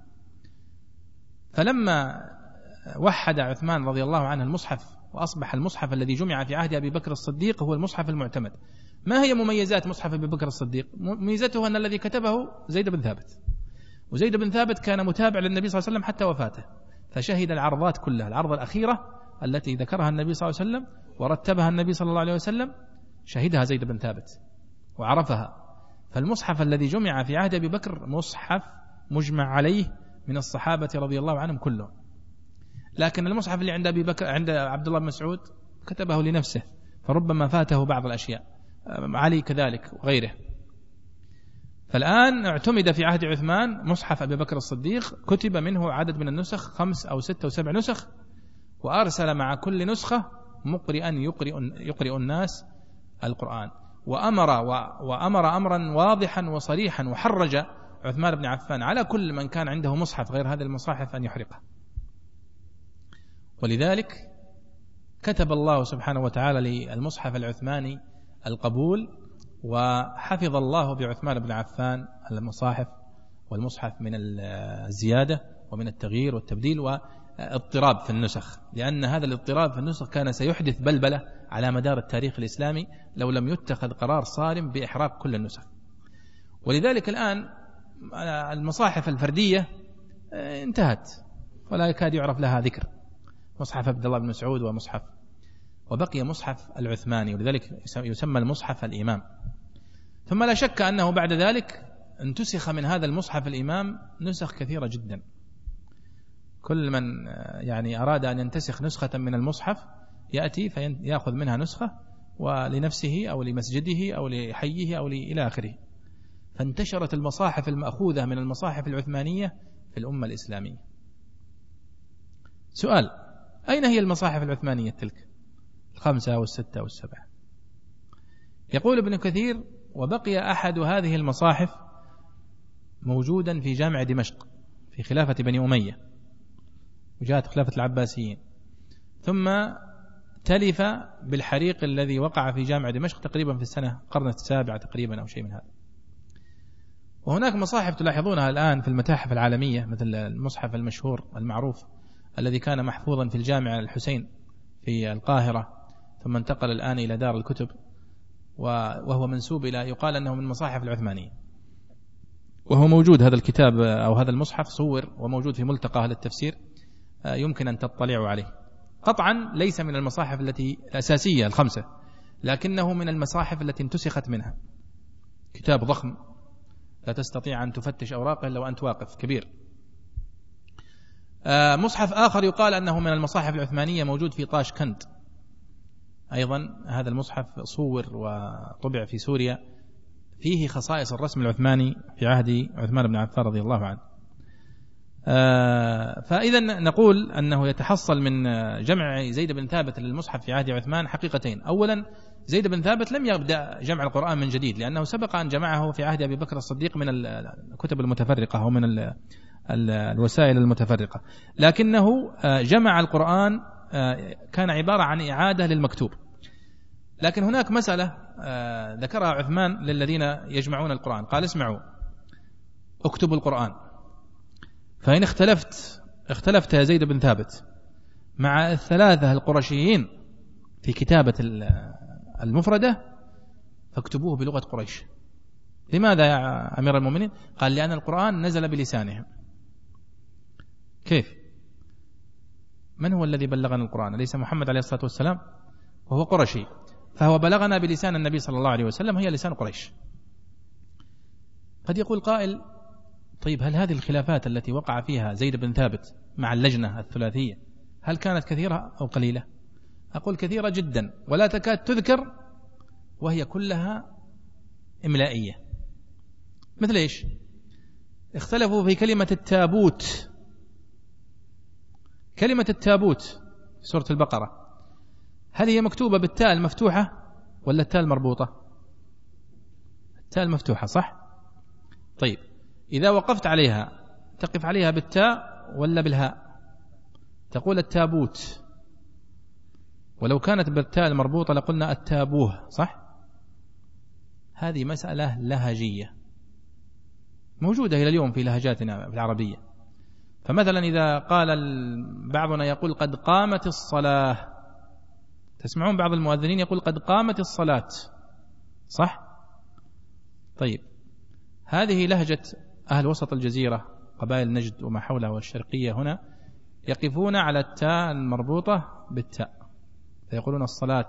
فلما وحد عثمان رضي الله عنه المصحف، وأصبح المصحف الذي جمع في عهد أبي بكر الصديق هو المصحف المعتمد. ما هي مميزات مصحف أبي بكر الصديق؟ ميزته أن الذي كتبه زيد بن ثابت، وزيد بن ثابت كان متابع للنبي صلى الله عليه وسلم حتى وفاته، فشهد العرضات كلها. العرض الأخيرة التي ذكرها النبي صلى الله عليه وسلم ورتبها النبي صلى الله عليه وسلم شهدها زيد بن ثابت وعرفها. فالمصحف الذي جمع في عهد أبي بكر مصحف مجمع عليه من الصحابة رضي الله عنهم كلهم. لكن المصحف اللي عند أبي بكر عند عبد الله بن مسعود كتبه لنفسه، فربما فاته بعض الأشياء، علي كذلك وغيره. فالآن اعتمد في عهد عثمان مصحف أبي بكر الصديق، كتب منه عدد من النسخ 5 أو 6 أو 7 نسخ، وأرسل مع كل نسخة مقرئا يقرئ الناس القرآن. وأمر أمرا واضحا وصريحا، وحرج عثمان بن عفان على كل من كان عنده مصحف غير هذه المصاحف أن يحرقه. ولذلك كتب الله سبحانه وتعالى للمصحف العثماني القبول، وحفظ الله بعثمان بن عفان المصاحف والمصحف من الزيادة ومن التغيير والتبديل واضطراب في النسخ، لأن هذا الاضطراب في النسخ كان سيحدث بلبلة على مدار التاريخ الإسلامي لو لم يتخذ قرار صارم بإحراق كل النسخ. ولذلك الآن المصاحف الفردية انتهت ولا يكاد يعرف لها ذكر، مصحف عبد الله بن مسعود وبقي مصحف العثماني، ولذلك يسمى المصحف الإمام. ثم لا شك أنه بعد ذلك انتسخ من هذا المصحف الإمام نسخ كثيرة جدا. كل من يعني أراد أن ينتسخ نسخة من المصحف يأتي فيأخذ منها نسخة، ولنفسه أو لمسجده أو لحيه أو إلى آخره. فانتشرت المصاحف المأخوذة من المصاحف العثمانية في الأمة الإسلامية. سؤال: أين هي المصاحف العثمانية تلك 5 أو 6 أو 7؟ يقول ابن كثير: وبقي أحد هذه المصاحف موجودا في جامع دمشق في خلافة بني أمية، وجاءت خلافة العباسيين، ثم تلف بالحريق الذي وقع في جامع دمشق تقريبا في القرن السابع تقريبا أو شيء من هذا. وهناك مصاحف تلاحظونها الآن في المتاحف العالمية، مثل المصحف المشهور المعروف الذي كان محفوظا في الجامع الحسين في القاهرة، ثم انتقل الآن إلى دار الكتب، وهو منسوب إلى، يقال أنه من المصاحف العثمانية، وهو موجود هذا الكتاب أو هذا المصحف صور وموجود في ملتقى أهل التفسير، يمكن أن تطلعوا عليه. قطعا ليس من المصاحف الأساسية الخمسة، لكنه من المصاحف التي انتسخت منها، كتاب ضخم لا تستطيع أن تفتش أوراقه لو أنت واقف، كبير. مصحف آخر يقال أنه من المصاحف العثمانية موجود في طاشكند أيضا، هذا المصحف صور وطبع في سوريا، فيه خصائص الرسم العثماني في عهد عثمان بن عفان رضي الله عنه. فإذا نقول أنه يتحصل من جمع زيد بن ثابت للمصحف في عهد عثمان حقيقتين. أولا، زيد بن ثابت لم يبدأ جمع القرآن من جديد، لأنه سبق أن جمعه في عهد أبي بكر الصديق من الكتب المتفرقة أو من الوسائل المتفرقة، لكنه جمع القرآن كان عبارة عن إعادة للمكتوب. لكن هناك مسألة ذكرها عثمان للذين يجمعون القرآن، قال: اسمعوا، اكتبوا القرآن، فإن اختلفت يا زيد بن ثابت مع الثلاثة القرشيين في كتابة المفردة فاكتبوه بلغة قريش. لماذا يا أمير المؤمنين؟ قال: لأن القرآن نزل بلسانهم. كيف؟ من هو الذي بلغنا القرآن؟ ليس محمد عليه الصلاة والسلام؟ وهو قرشي، فهو بلغنا بلسان النبي صلى الله عليه وسلم، هي لسان قريش. قد يقول قائل: طيب، هل هذه الخلافات التي وقع فيها زيد بن ثابت مع اللجنة الثلاثية هل كانت كثيرة أو قليلة؟ أقول كثيرة جدا، ولا تكاد تذكر، وهي كلها إملائية. مثل إيش؟ اختلفوا في كلمة التابوت. كلمة التابوت في سورة البقرة هل هي مكتوبة بالتاء المفتوحة ولا التاء المربوطة؟ التاء المفتوحة، صح؟ طيب، إذا وقفت عليها تقف عليها بالتاء ولا بالهاء؟ تقول التابوت. ولو كانت بالتاء المربوطة لقلنا التابوه، صح؟ هذه مسألة لهجية موجودة إلى اليوم في لهجاتنا في العربية. فمثلا إذا قال بعضنا يقول قد قامت الصلاة، تسمعون بعض المؤذنين يقول قد قامت الصلاة، صح؟ طيب، هذه لهجة أهل وسط الجزيرة، قبائل نجد وما حولها والشرقية هنا، يقفون على التاء المربوطة بالتاء فيقولون الصلاة.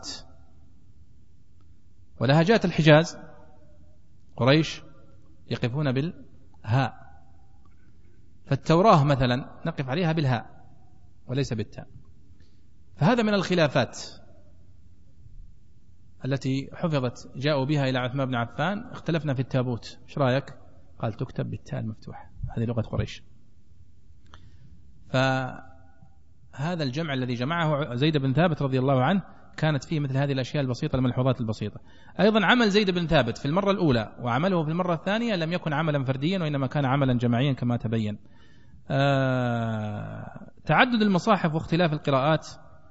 ولهجات الحجاز قريش يقفون بالهاء، فالتوراة مثلا نقف عليها بالهاء وليس بالتاء. فهذا من الخلافات التي حفظت جاءوا بها إلى عثمان بن عفان. اختلفنا في التابوت، ايش رأيك؟ قال تكتب بالتاء المفتوحة، هذه لغة قريش. فهذا الجمع الذي جمعه زيد بن ثابت رضي الله عنه كانت فيه مثل هذه الأشياء البسيطة، الملحوظات البسيطة. أيضا عمل زيد بن ثابت في المرة الأولى وعمله في المرة الثانية لم يكن عملا فرديا، وإنما كان عملا جماعيا كما تبين. تعدد المصاحف واختلاف القراءات،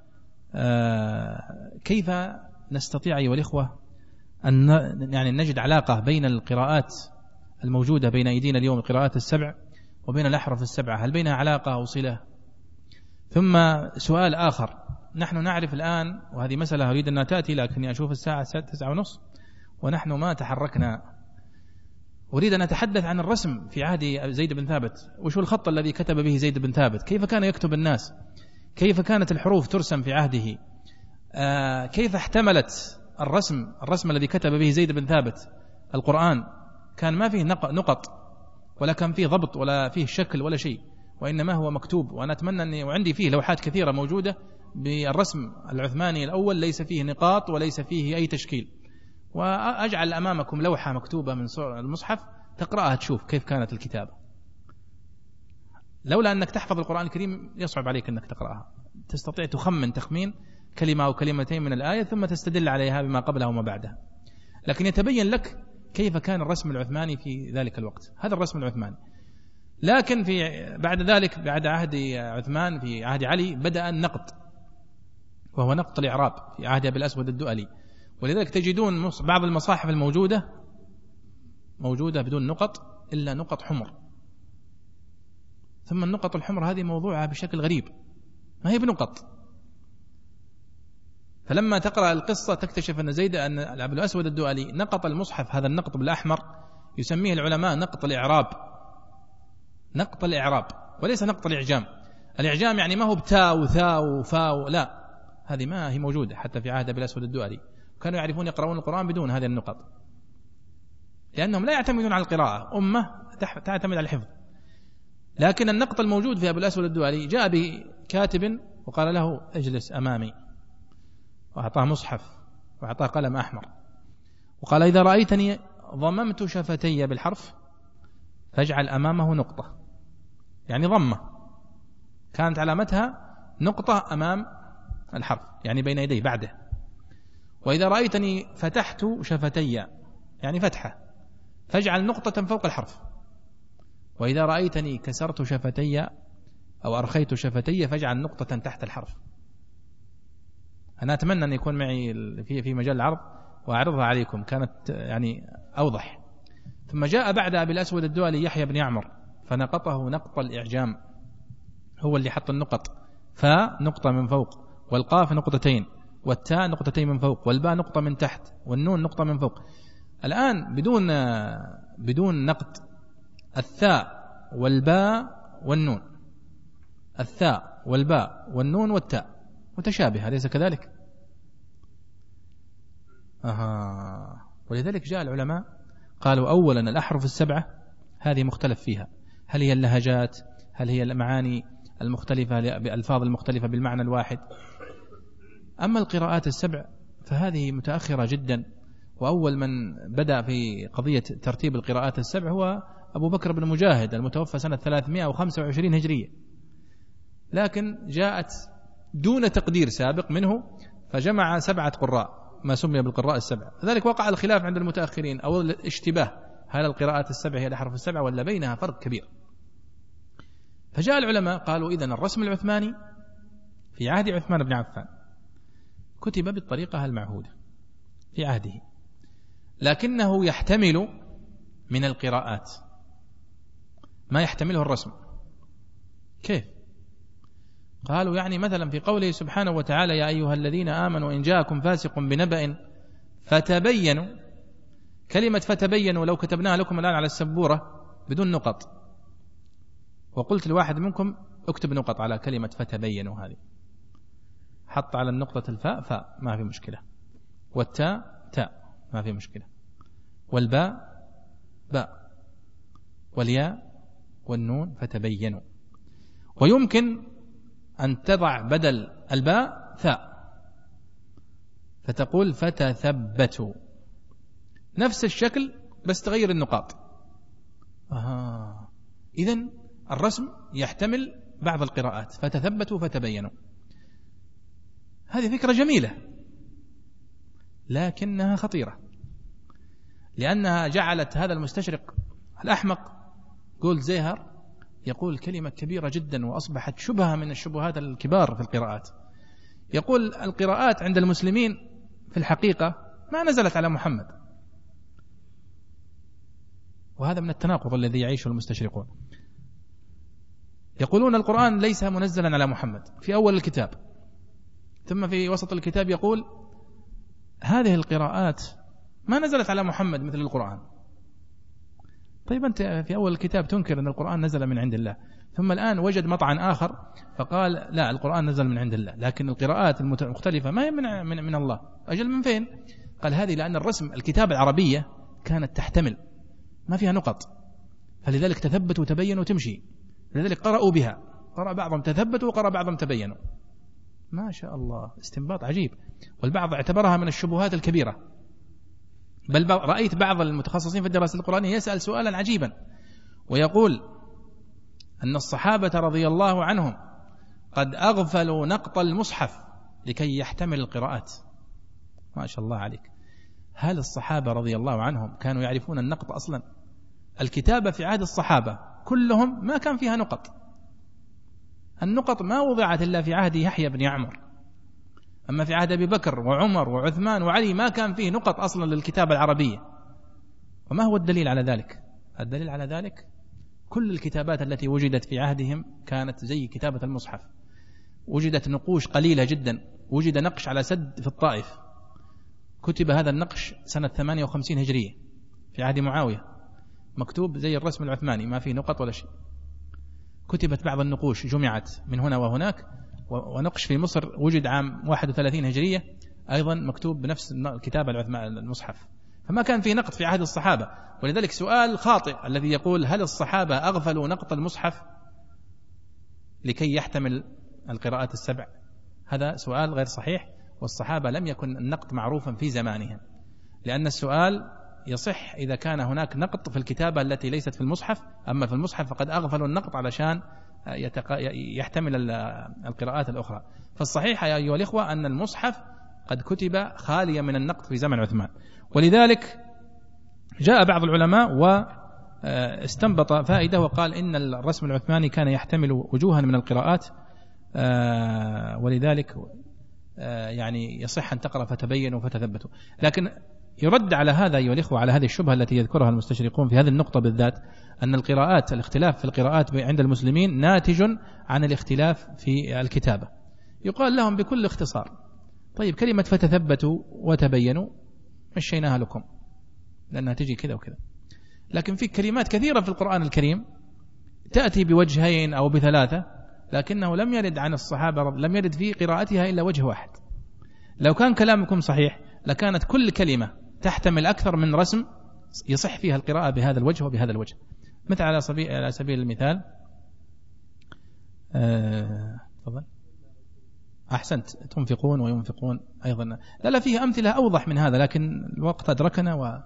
كيف نستطيع أيها الإخوة أن يعني نجد علاقة بين القراءات الموجودة بين أيدينا اليوم، القراءات السبع، وبين الأحرف السبعة؟ هل بينها علاقة أو صلة؟ ثم سؤال آخر، نحن نعرف الآن، وهذه مسألة أريد أن تأتي لكني أشوف الساعة 9:30 ونحن ما تحركنا. أريد أن أتحدث عن الرسم في عهد زيد بن ثابت. وشو الخط الذي كتب به زيد بن ثابت؟ كيف كان يكتب الناس؟ كيف كانت الحروف ترسم في عهده؟ كيف احتملت الرسم الذي كتب به زيد بن ثابت القرآن؟ كان ما فيه نقط ولا كان فيه ضبط ولا فيه شكل ولا شيء، وإنما هو مكتوب. وأنا أتمنى أني، وعندي فيه لوحات كثيرة موجودة بالرسم العثماني الأول، ليس فيه نقاط وليس فيه أي تشكيل. وأجعل أمامكم لوحة مكتوبة من المصحف تقرأها تشوف كيف كانت الكتابة. لولا أنك تحفظ القرآن الكريم يصعب عليك أنك تقرأها، تستطيع تخمن تخمين كلمة أو كلمتين من الآية ثم تستدل عليها بما قبلها وما بعدها. لكن يتبين لك كيف كان الرسم العثماني في ذلك الوقت. هذا الرسم العثماني. لكن بعد ذلك بعد عهد عثمان في عهد علي بدأ النقط، وهو نقط الإعراب في عهد أبي الأسود الدؤلي. ولذلك تجدون بعض المصاحف الموجودة بدون نقط إلا نقط حمر، ثم النقط الحمر هذه موضوعها بشكل غريب، ما هي بنقط. فلما تقرأ القصة تكتشف أن أبي الأسود الدؤلي نقط المصحف، هذا النقط بالأحمر يسميه العلماء نقط الإعراب، نقط الإعراب وليس نقط الإعجام. الإعجام يعني ما هو بتاء وثاء وفاء، لا، هذه ما هي موجودة حتى في عهد أبي الأسود الدؤلي. كانوا يعرفون يقرؤون القرآن بدون هذه النقط، لأنهم لا يعتمدون على القراءة، أمة تعتمد على الحفظ. لكن النقط الموجود في أبي الأسود الدؤلي جاء بكاتب وقال له اجلس أمامي، وأعطاه مصحف وأعطاه قلم أحمر، وقال إذا رأيتني ضممت شفتي بالحرف فاجعل أمامه نقطة، يعني ضمة كانت علامتها نقطة أمام الحرف، يعني بين يديه بعده. وإذا رأيتني فتحت شفتي يعني فتحة فاجعل نقطة فوق الحرف. وإذا رأيتني كسرت شفتي أو أرخيت شفتي فاجعل نقطة تحت الحرف. أنا أتمنى أن يكون معي في مجال العرض وأعرضها عليكم، كانت يعني أوضح. ثم جاء بعد أبي الأسود الدؤلي يحيى بن يعمر فنقطه نقط الإعجام، هو اللي حط النقط، فاء نقطة من فوق، والقاف نقطتين، والتاء نقطتين من فوق، والباء نقطة من تحت، والنون نقطة من فوق. الآن بدون نقط الثاء والباء والنون، الثاء والباء والنون والتاء متشابهة، أليس كذلك؟ ولذلك جاء العلماء قالوا أولا الأحرف السبعة هذه مختلف فيها، هل هي اللهجات، هل هي المعاني المختلفة بألفاظ المختلفة بالمعنى الواحد. أما القراءات السبع فهذه متأخرة جدا، وأول من بدأ في قضية ترتيب القراءات السبع هو أبو بكر بن مجاهد المتوفى سنة 325 هجرية، لكن جاءت دون تقدير سابق منه فجمع 7 قراء ما سمي بالقراء السبع. لذلك وقع الخلاف عند المتأخرين أو الاشتباه، هل القراءات السبع هي الأحرف السبع ولا بينها فرق كبير. فجاء العلماء قالوا إذن الرسم العثماني في عهد عثمان بن عفان كتب بالطريقة المعهودة في عهده، لكنه يحتمل من القراءات ما يحتمله الرسم. كيف؟ قالوا يعني مثلا في قوله سبحانه وتعالى يا أيها الذين آمنوا إن جاءكم فاسق بنبأ فتبينوا، كلمة فتبينوا لو كتبناها لكم الآن على السبورة بدون نقط وقلت لواحد منكم اكتب نقط على كلمة فتبينوا، هذه حط على النقطة الفاء فاء ما في مشكلة، والتاء تاء ما في مشكلة، والباء باء، والياء والنون فتبينوا. ويمكن أن تضع بدل الباء ثاء فتقول فتثبتوا، نفس الشكل بس تغير النقاط. إذن الرسم يحتمل بعض القراءات، فتثبتوا فتبينوا. هذه فكرة جميلة لكنها خطيرة، لأنها جعلت هذا المستشرق الأحمق جولد زيهر يقول كلمة كبيرة جدا وأصبحت شبهة من الشبهات الكبار في القراءات. يقول القراءات عند المسلمين في الحقيقة ما نزلت على محمد، وهذا من التناقض الذي يعيشه المستشرقون. يقولون القرآن ليس منزلا على محمد في أول الكتاب، ثم في وسط الكتاب يقول هذه القراءات ما نزلت على محمد مثل القرآن. طيب أنت في أول الكتاب تنكر أن القرآن نزل من عند الله، ثم الآن وجد مطعن آخر فقال لا القرآن نزل من عند الله، لكن القراءات المختلفة ما هي من الله. أجل من فين؟ قال هذه لأن الرسم الكتابة العربية كانت تحتمل ما فيها نقط، فلذلك تثبت وتبين وتمشي، لذلك قرأوا بها، قرأ بعضهم تثبت وقرأ بعضهم تبينوا. ما شاء الله، استنباط عجيب. والبعض اعتبرها من الشبهات الكبيرة، بل رأيت بعض المتخصصين في الدراسة القرآنية يسأل سؤالا عجيبا ويقول أن الصحابة رضي الله عنهم قد أغفلوا نقط المصحف لكي يحتمل القراءات. ما شاء الله عليك، هل الصحابة رضي الله عنهم كانوا يعرفون النقط أصلا؟ الكتابة في عهد الصحابة كلهم ما كان فيها نقط. النقط ما وضعت إلا في عهد يحيى بن يعمر، أما في عهد أبي بكر وعمر وعثمان وعلي ما كان فيه نقط أصلا للكتابة العربية. وما هو الدليل على ذلك؟ الدليل على ذلك كل الكتابات التي وجدت في عهدهم كانت زي كتابة المصحف. وجدت نقوش قليلة جدا. وجد نقش على سد في الطائف، كتب هذا النقش سنة 58 هجرية في عهد معاوية، مكتوب زي الرسم العثماني ما فيه نقط ولا شيء. كتبت بعض النقوش جمعت من هنا وهناك، ونقش في مصر وجد عام 31 هجرية أيضا مكتوب بنفس الكتابة المصحف. فما كان فيه نقط في عهد الصحابة. ولذلك سؤال خاطئ الذي يقول هل الصحابة أغفلوا نقط المصحف لكي يحتمل القراءات السبع؟ هذا سؤال غير صحيح، والصحابة لم يكن النقط معروفا في زمانهم، لأن السؤال يصح إذا كان هناك نقط في الكتابة التي ليست في المصحف، أما في المصحف فقد أغفلوا النقط علشان يحتمل القراءات الأخرى. فالصحيح يا أيها الإخوة أن المصحف قد كتب خاليا من النقط في زمن عثمان. ولذلك جاء بعض العلماء واستنبط فائدة وقال إن الرسم العثماني كان يحتمل وجوها من القراءات، ولذلك يعني يصح أن تقرأ فتبينوا فتثبتوا. لكن يرد على هذا أيها الإخوة، على هذه الشبهة التي يذكرها المستشرقون في هذه النقطة بالذات، أن القراءات الاختلاف في القراءات عند المسلمين ناتج عن الاختلاف في الكتابة. يقال لهم بكل اختصار طيب كلمة فتثبتوا وتبينوا مشيناها لكم لأنها تجي كذا وكذا، لكن في كلمات كثيرة في القرآن الكريم تأتي بوجهين أو بثلاثة، لكنه لم يرد عن الصحابة لم يرد في قراءتها إلا وجه واحد. لو كان كلامكم صحيح لكانت كل كلمة تحتمل أكثر من رسم يصح فيها القراءة بهذا الوجه وبهذا الوجه. مثل على سبيل المثال تفضل. أحسنت، تنفقون وينفقون أيضا. لا فيها أمثلة أوضح من هذا، لكن الوقت أدركنا.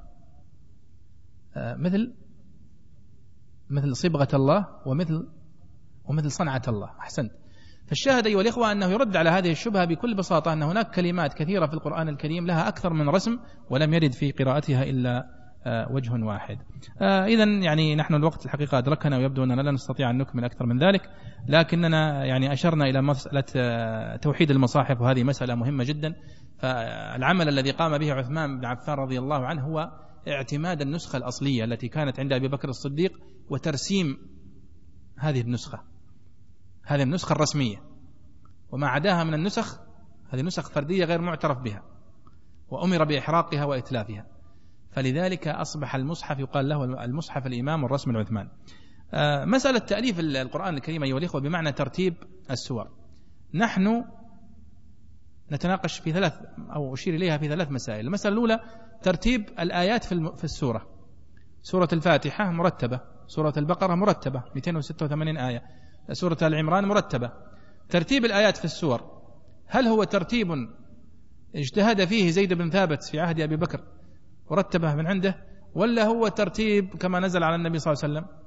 مثل صبغة الله ومثل صنعة الله. أحسنت. فالشاهد أيها الإخوة أنه يرد على هذه الشبهة بكل بساطة، أن هناك كلمات كثيرة في القرآن الكريم لها أكثر من رسم ولم يرد في قراءتها إلا وجه واحد. إذن يعني نحن الوقت الحقيقة أدركنا، ويبدو أننا لا نستطيع أن نكمل أكثر من ذلك، لكننا يعني أشرنا إلى مسألة توحيد المصاحف، وهذه مسألة مهمة جدا. فالعمل الذي قام به عثمان بن عفان رضي الله عنه هو اعتماد النسخة الأصلية التي كانت عند أبي بكر الصديق وترسيم هذه النسخة الرسمية، وما عداها من النسخ هذه نسخ فردية غير معترف بها، وأمر بإحراقها وإتلافها. فلذلك أصبح المصحف يقال له المصحف الإمام والرسم العثماني. مسألة تأليف القرآن الكريم أيها الإخوة بمعنى ترتيب السور، نحن نتناقش في ثلاث أو أشير إليها في ثلاث مسائل. المسألة الأولى ترتيب الآيات في السورة. سورة الفاتحة مرتبة، سورة البقرة مرتبة 286 آية، سورة العمران مرتبة. ترتيب الآيات في السور هل هو ترتيب اجتهد فيه زيد بن ثابت في عهد أبي بكر ورتبه من عنده، ولا هو ترتيب كما نزل على النبي صلى الله عليه وسلم؟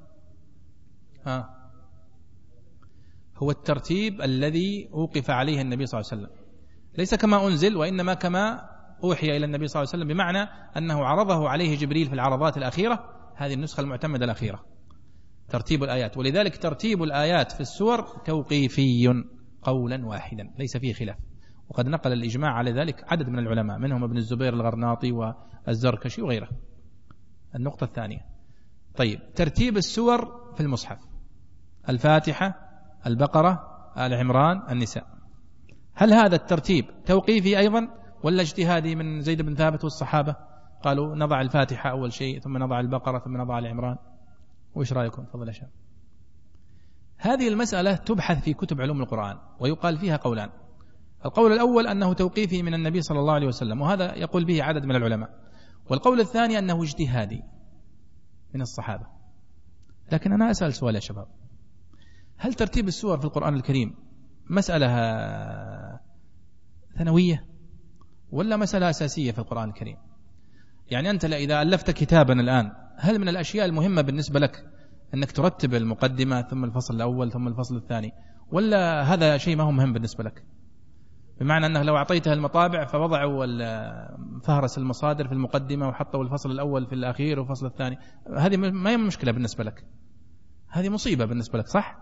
هو الترتيب الذي أوقف عليه النبي صلى الله عليه وسلم، ليس كما أنزل وإنما كما أوحي إلى النبي صلى الله عليه وسلم، بمعنى أنه عرضه عليه جبريل في العرضات الأخيرة، هذه النسخة المعتمدة الأخيرة ترتيب الآيات. ولذلك ترتيب الآيات في السور توقيفي قولا واحدا ليس فيه خلاف، وقد نقل الإجماع على ذلك عدد من العلماء منهم ابن الزبير الغرناطي والزركشي وغيره. النقطة الثانية طيب ترتيب السور في المصحف، الفاتحة، البقرة، آل عمران، النساء، هل هذا الترتيب توقيفي أيضا ولا اجتهادي من زيد بن ثابت والصحابة؟ قالوا نضع الفاتحة أول شيء ثم نضع البقرة ثم نضع آل عمران. وإيش رأيكم؟ تفضل يا شباب. هذه المسألة تبحث في كتب علوم القرآن ويقال فيها قولان. القول الأول أنه توقيفي من النبي صلى الله عليه وسلم، وهذا يقول به عدد من العلماء. والقول الثاني أنه اجتهادي من الصحابة. لكن أنا أسأل سؤال يا شباب، هل ترتيب السور في القرآن الكريم مسألة ثانوية ولا مسألة أساسية في القرآن الكريم؟ يعني أنت إذا ألفت كتابا الآن، هل من الأشياء المهمة بالنسبة لك أنك ترتب المقدمة ثم الفصل الأول ثم الفصل الثاني، ولا هذا شيء ما هو مهم بالنسبة لك؟ بمعنى أنه لو أعطيتها المطابع فوضعوا فهرس المصادر في المقدمة وحطوا الفصل الأول في الأخير والفصل الثاني، هذه ما هي مشكلة بالنسبة لك. هذه مصيبة بالنسبة لك، صح؟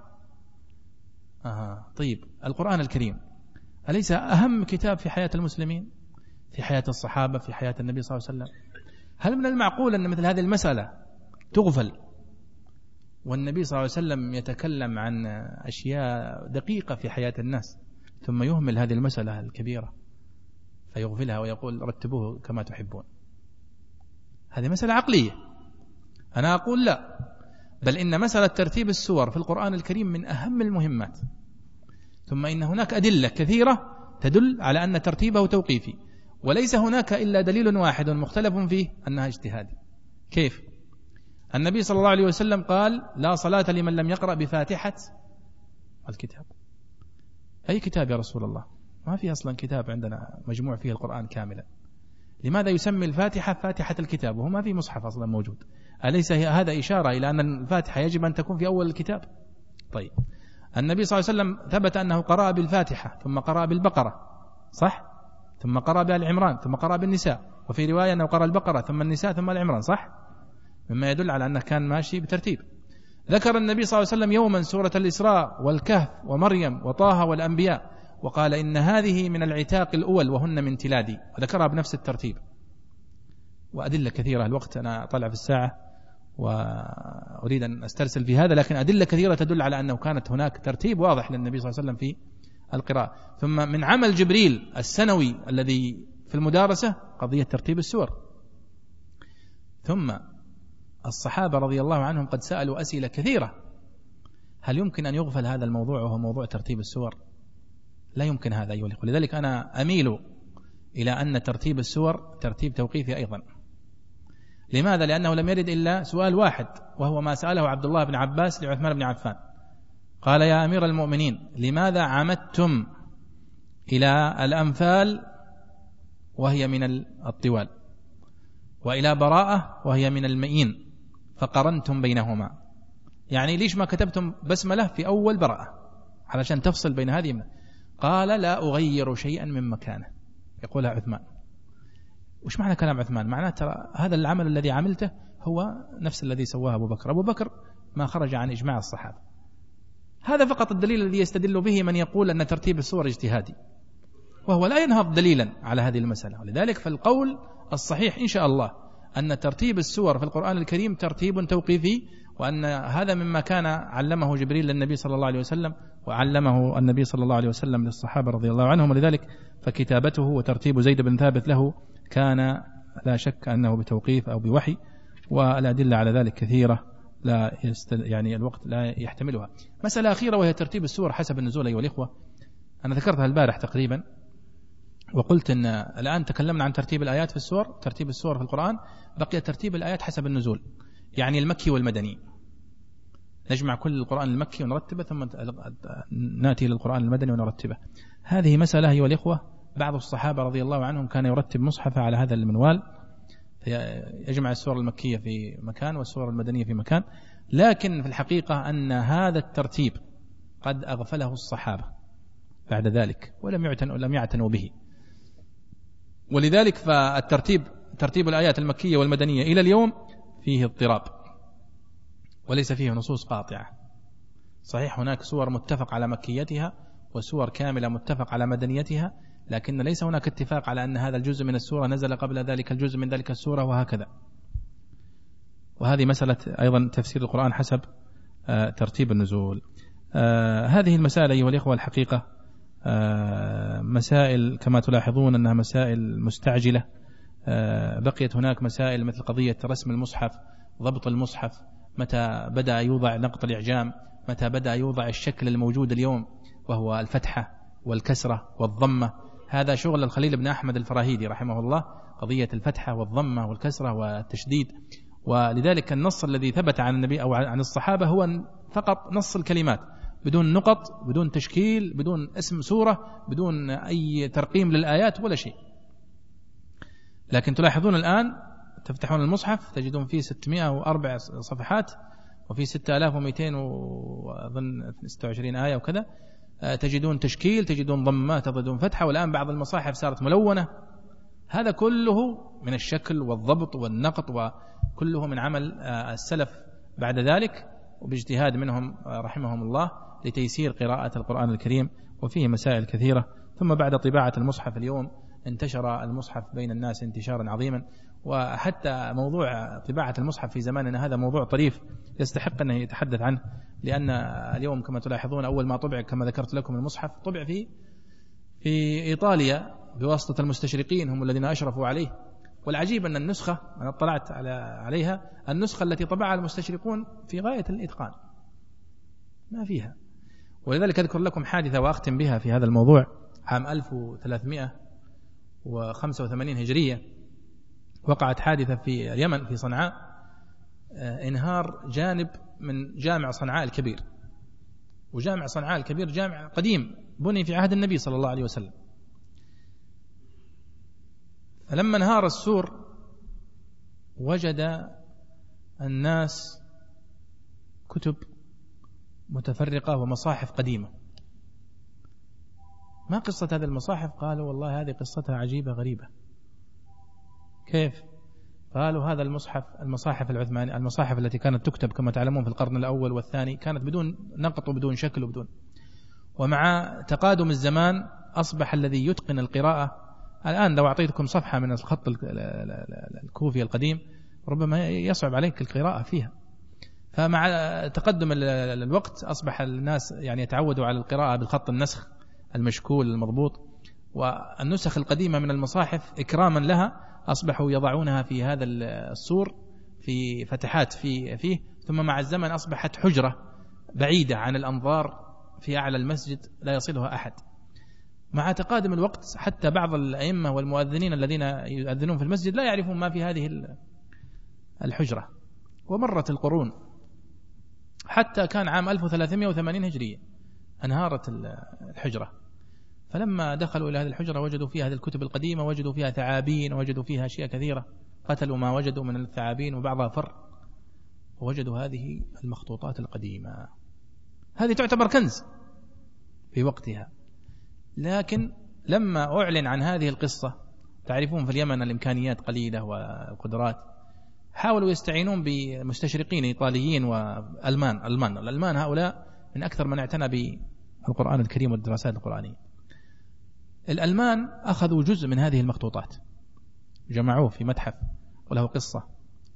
طيب، القرآن الكريم أليس أهم كتاب في حياة المسلمين، في حياة الصحابة، في حياة النبي صلى الله عليه وسلم؟ هل من المعقول أن مثل هذه المسألة تغفل والنبي صلى الله عليه وسلم يتكلم عن أشياء دقيقة في حياة الناس ثم يهمل هذه المسألة الكبيرة فيغفلها ويقول رتبوه كما تحبون؟ هذه مسألة عقلية. أنا أقول لا، بل إن مسألة ترتيب السور في القرآن الكريم من أهم المهمات. ثم إن هناك أدلة كثيرة تدل على أن ترتيبه توقيفي، وليس هناك إلا دليل واحد مختلف فيه أنها اجتهادي. كيف؟ النبي صلى الله عليه وسلم قال لا صلاة لمن لم يقرأ بفاتحة الكتاب. أي كتاب يا رسول الله؟ ما في أصلا كتاب عندنا مجموع فيه القرآن كاملا. لماذا يسمي الفاتحة فاتحة الكتاب وهو ما في مصحف أصلا موجود؟ أليس هذا إشارة إلى أن الفاتحة يجب أن تكون في أول الكتاب؟ طيب، النبي صلى الله عليه وسلم ثبت أنه قرأ بالفاتحة ثم قرأ بالبقرة، صح؟ ثم قرأ بآل عمران ثم قرأ بالنساء، وفي رواية أنه قرأ البقرة ثم النساء ثم آل عمران، صح؟ مما يدل على أنه كان ماشي بترتيب. ذكر النبي صلى الله عليه وسلم يوما سورة الإسراء والكهف ومريم وطه والأنبياء وقال إن هذه من العتاق الأول وهن من تلادي، وذكرها بنفس الترتيب. وأدلة كثيرة، الوقت أنا طلع في الساعة وأريد أن أسترسل في هذا، لكن أدلة كثيرة تدل على أنه كانت هناك ترتيب واضح للنبي صلى الله عليه وسلم في القراءة. ثم من عمل جبريل السنوي الذي في المدارسة قضية ترتيب السور. ثم الصحابة رضي الله عنهم قد سألوا أسئلة كثيرة. هل يمكن أن يغفل هذا الموضوع وهو موضوع ترتيب السور؟ لا يمكن هذا أيها الأخوة. لذلك أنا أميل إلى أن ترتيب السور ترتيب توقيفي أيضا. لماذا؟ لأنه لم يرد إلا سؤال واحد، وهو ما سأله عبد الله بن عباس لعثمان بن عفان، قال يا أمير المؤمنين لماذا عمدتم إلى الأنفال وهي من الطوال وإلى براءة وهي من المئين فقرنتم بينهما؟ يعني ليش ما كتبتم بسملة في أول براءة علشان تفصل بين هذه؟ قال لا أغير شيئا من مكانه. يقولها عثمان. وش معنى كلام عثمان؟ معناه ترى هذا العمل الذي عملته هو نفس الذي سواه أبو بكر. أبو بكر ما خرج عن إجماع الصحابة. هذا فقط الدليل الذي يستدل به من يقول أن ترتيب السور اجتهادي، وهو لا ينهض دليلا على هذه المسألة. ولذلك فالقول الصحيح إن شاء الله أن ترتيب السور في القرآن الكريم ترتيب توقيفي، وأن هذا مما كان علمه جبريل للنبي صلى الله عليه وسلم وعلمه النبي صلى الله عليه وسلم للصحابة رضي الله عنهم. ولذلك فكتابته وترتيب زيد بن ثابت له كان لا شك أنه بتوقيف أو بوحي، والأدلة على ذلك كثيرة يعني الوقت لا يحتملها. مسألة أخيرة وهي ترتيب السور حسب النزول أيها الإخوة. أنا ذكرتها البارح تقريبا، وقلت أن الآن تكلمنا عن ترتيب الآيات في السور، ترتيب السور في القرآن، بقي ترتيب الآيات حسب النزول، يعني المكي والمدني. نجمع كل القرآن المكي ونرتبه ثم نأتي للقرآن المدني ونرتبه. هذه مسألة أيها الإخوة، بعض الصحابة رضي الله عنهم كان يرتب مصحفه على هذا المنوال، يجمع السور المكية في مكان والسور المدنية في مكان، لكن في الحقيقة أن هذا الترتيب قد أغفله الصحابة بعد ذلك ولم يعتنوا به. ولذلك فالترتيب ترتيب الآيات المكية والمدنية إلى اليوم فيه اضطراب وليس فيه نصوص قاطعة. صحيح هناك سور متفق على مكيتها وسور كاملة متفق على مدنيتها، لكن ليس هناك اتفاق على أن هذا الجزء من السورة نزل قبل ذلك الجزء من ذلك السورة وهكذا. وهذه مسألة أيضا تفسير القرآن حسب ترتيب النزول. هذه المسائل أيها الإخوة الحقيقة مسائل كما تلاحظون أنها مسائل مستعجلة. بقيت هناك مسائل مثل قضية رسم المصحف، ضبط المصحف، متى بدأ يوضع نقط الإعجام، متى بدأ يوضع الشكل الموجود اليوم وهو الفتحة والكسرة والضمة. هذا شغل الخليل بن أحمد الفراهيدي رحمه الله، قضية الفتحة والضمة والكسرة والتشديد. ولذلك النص الذي ثبت عن النبي أو عن الصحابة هو فقط نص الكلمات بدون نقط، بدون تشكيل، بدون اسم سورة، بدون أي ترقيم للآيات ولا شيء. لكن تلاحظون الآن تفتحون المصحف تجدون فيه 604 صفحات وفي 6226 آية وكذا، تجدون تشكيل، تجدون ضمات، تجدون فتحة، والآن بعض المصاحف صارت ملونة. هذا كله من الشكل والضبط والنقط، وكله من عمل السلف بعد ذلك. وباجتهاد منهم رحمهم الله لتيسير قراءة القرآن الكريم، وفيه مسائل كثيرة. ثم بعد طباعة المصحف اليوم انتشر المصحف بين الناس انتشارا عظيما، وحتى موضوع طباعة المصحف في زماننا هذا موضوع طريف يستحق أن يتحدث عنه، لأن اليوم كما تلاحظون أول ما طبع كما ذكرت لكم المصحف طبع في إيطاليا بواسطة المستشرقين، هم الذين أشرفوا عليه. والعجيب أن النسخة أنا اطلعت عليها، النسخة التي طبعها المستشرقون في غاية الإتقان ما فيها. ولذلك أذكر لكم حادثة وأختم بها في هذا الموضوع. عام 1385 هجرية وقعت حادثة في اليمن في صنعاء، انهار جانب من جامع صنعاء الكبير. وجامع صنعاء الكبير جامع قديم بني في عهد النبي صلى الله عليه وسلم. فلما انهار السور وجد الناس كتب متفرقة ومصاحف قديمة. ما قصة هذه المصاحف؟ قالوا والله هذه قصتها عجيبة غريبة. كيف؟ قالوا هذا المصاحف العثمانية، المصاحف التي كانت تكتب كما تعلمون في القرن الأول والثاني كانت بدون نقط وبدون شكل وبدون، ومع تقادم الزمان أصبح الذي يتقن القراءة. الآن لو أعطيتكم صفحة من الخط الكوفي القديم ربما يصعب عليك القراءة فيها. فمع تقدم الوقت أصبح الناس يعني يتعودوا على القراءة بالخط النسخ المشكول المضبوط، والنسخ القديمة من المصاحف إكراما لها أصبحوا يضعونها في هذا السور في فتحات فيه. ثم مع الزمن أصبحت حجرة بعيدة عن الأنظار في أعلى المسجد لا يصلها أحد. مع تقادم الوقت حتى بعض الأئمة والمؤذنين الذين يؤذنون في المسجد لا يعرفون ما في هذه الحجرة. ومرت القرون حتى كان عام 1380 هجرية انهارت الحجرة. فلما دخلوا إلى هذه الحجرة وجدوا فيها هذه الكتب القديمة، وجدوا فيها ثعابين، وجدوا فيها أشياء كثيرة، قتلوا ما وجدوا من الثعابين وبعضها فر، ووجدوا هذه المخطوطات القديمة. هذه تعتبر كنز في وقتها. لكن لما أعلن عن هذه القصة، تعرفون في اليمن الإمكانيات قليلة والقدرات، حاولوا يستعينون بمستشرقين إيطاليين وألمان. الألمان هؤلاء من أكثر من اعتنى بالقرآن الكريم والدراسات القرآنية. الألمان أخذوا جزء من هذه المخطوطات جمعوه في متحف وله قصة،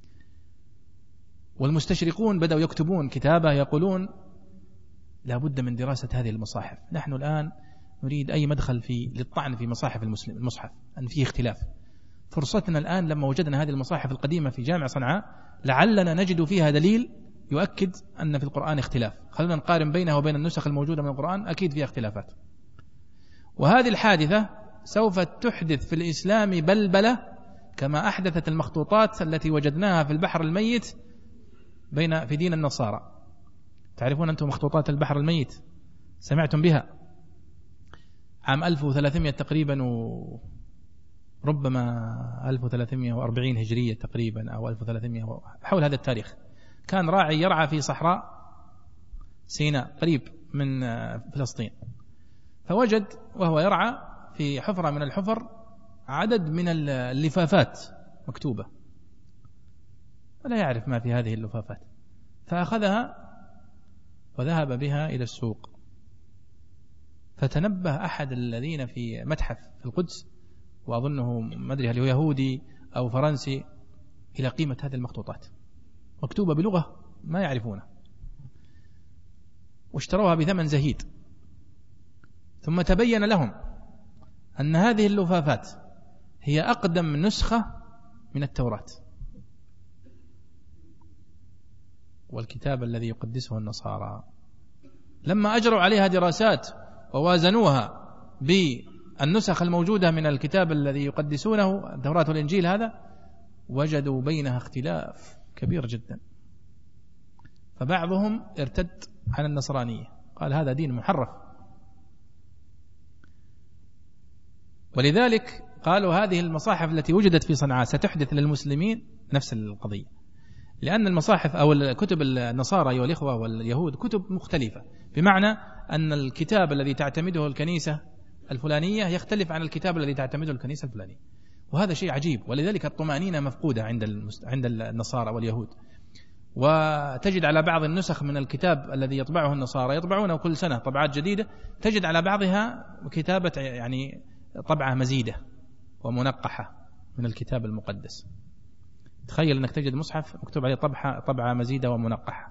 والمستشرقون بدأوا يكتبون كتابة يقولون لا بد من دراسة هذه المصاحف. نحن الآن نريد أي مدخل للطعن في مصاحف المصحف أن فيه اختلاف. فرصتنا الآن لما وجدنا هذه المصاحف القديمة في جامع صنعاء لعلنا نجد فيها دليل يؤكد أن في القرآن اختلاف. خلونا نقارن بينها وبين النسخ الموجودة من القرآن، أكيد فيها اختلافات. وهذه الحادثة سوف تحدث في الإسلام بلبلة كما أحدثت المخطوطات التي وجدناها في البحر الميت في دين النصارى. تعرفون أنتم مخطوطات البحر الميت؟ سمعتم بها؟ عام 1300 تقريبا، وربما 1340 هجرية تقريبا أو 1300 حول هذا التاريخ. كان راعي يرعى في صحراء سيناء قريب من فلسطين، فوجد وهو يرعى في حفرة من الحفر عدد من اللفافات مكتوبة، ولا يعرف ما في هذه اللفافات، فأخذها وذهب بها إلى السوق. فتنبه أحد الذين في متحف في القدس، وأظنه ما أدري هل هو يهودي أو فرنسي، إلى قيمة هذه المخطوطات مكتوبة بلغة ما يعرفونها، واشتروها بثمن زهيد. ثم تبين لهم أن هذه اللفافات هي أقدم نسخة من التوراة، والكتاب الذي يقدسه النصارى. لما أجروا عليها دراسات ووازنوها بالنسخ الموجودة من الكتاب الذي يقدسونه التوراة والإنجيل هذا، وجدوا بينها اختلاف كبير جدا. فبعضهم ارتد عن النصرانية، قال هذا دين محرف. ولذلك قالوا هذه المصاحف التي وجدت في صنعاء ستحدث للمسلمين نفس القضية، لأن المصاحف أو الكتب النصارى أيها الإخوة واليهود كتب مختلفة، بمعنى أن الكتاب الذي تعتمده الكنيسة الفلانية يختلف عن الكتاب الذي تعتمده الكنيسة الفلانية، وهذا شيء عجيب. ولذلك الطمأنينة مفقودة عند النصارى واليهود. وتجد على بعض النسخ من الكتاب الذي يطبعه النصارى يطبعونه كل سنة طبعات جديدة، تجد على بعضها كتابة يعني طبعة مزيدة ومنقحة من الكتاب المقدس. تخيل أنك تجد مصحف مكتوب عليه طبعة مزيدة ومنقحة.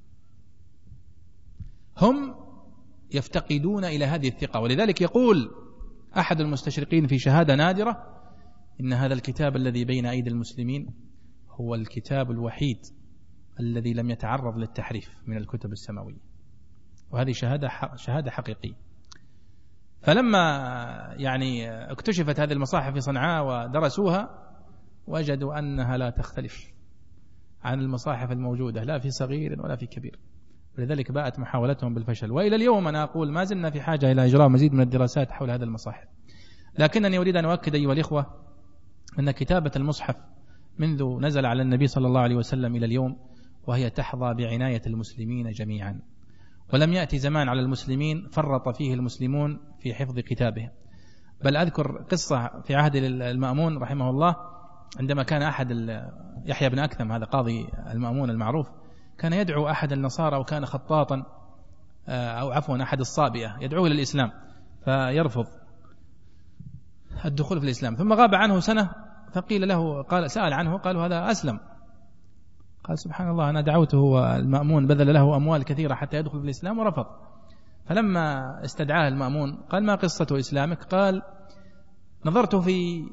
هم يفتقدون إلى هذه الثقة، ولذلك يقول أحد المستشرقين في شهادة نادرة إن هذا الكتاب الذي بين أيدي المسلمين هو الكتاب الوحيد الذي لم يتعرض للتحريف من الكتب السماوية، وهذه شهادة حقيقية. فلما يعني اكتشفت هذه المصاحف في صنعاء ودرسوها وجدوا أنها لا تختلف عن المصاحف الموجودة لا في صغير ولا في كبير، ولذلك باءت محاولتهم بالفشل. وإلى اليوم أنا أقول ما زلنا في حاجة إلى إجراء مزيد من الدراسات حول هذا المصاحف. لكنني أريد أن أؤكد أيها الإخوة أن كتابة المصحف منذ نزل على النبي صلى الله عليه وسلم إلى اليوم وهي تحظى بعناية المسلمين جميعا، ولم يأتي زمان على المسلمين فرط فيه المسلمون في حفظ كتابه. بل أذكر قصة في عهد المأمون رحمه الله، عندما كان أحد يحيى بن أكثم، هذا قاضي المأمون المعروف، كان يدعو أحد النصارى وكان خطاطا أو عفوا أحد الصابئة يدعوه للإسلام فيرفض الدخول في الإسلام، ثم غاب عنه سنة فقيل له، قال سأل عنه قالوا هذا أسلم، قال سبحان الله أنا دعوته والمأمون بذل له أموال كثيرة حتى يدخل في الإسلام ورفض. فلما استدعاه المأمون قال ما قصة إسلامك؟ قال نظرت في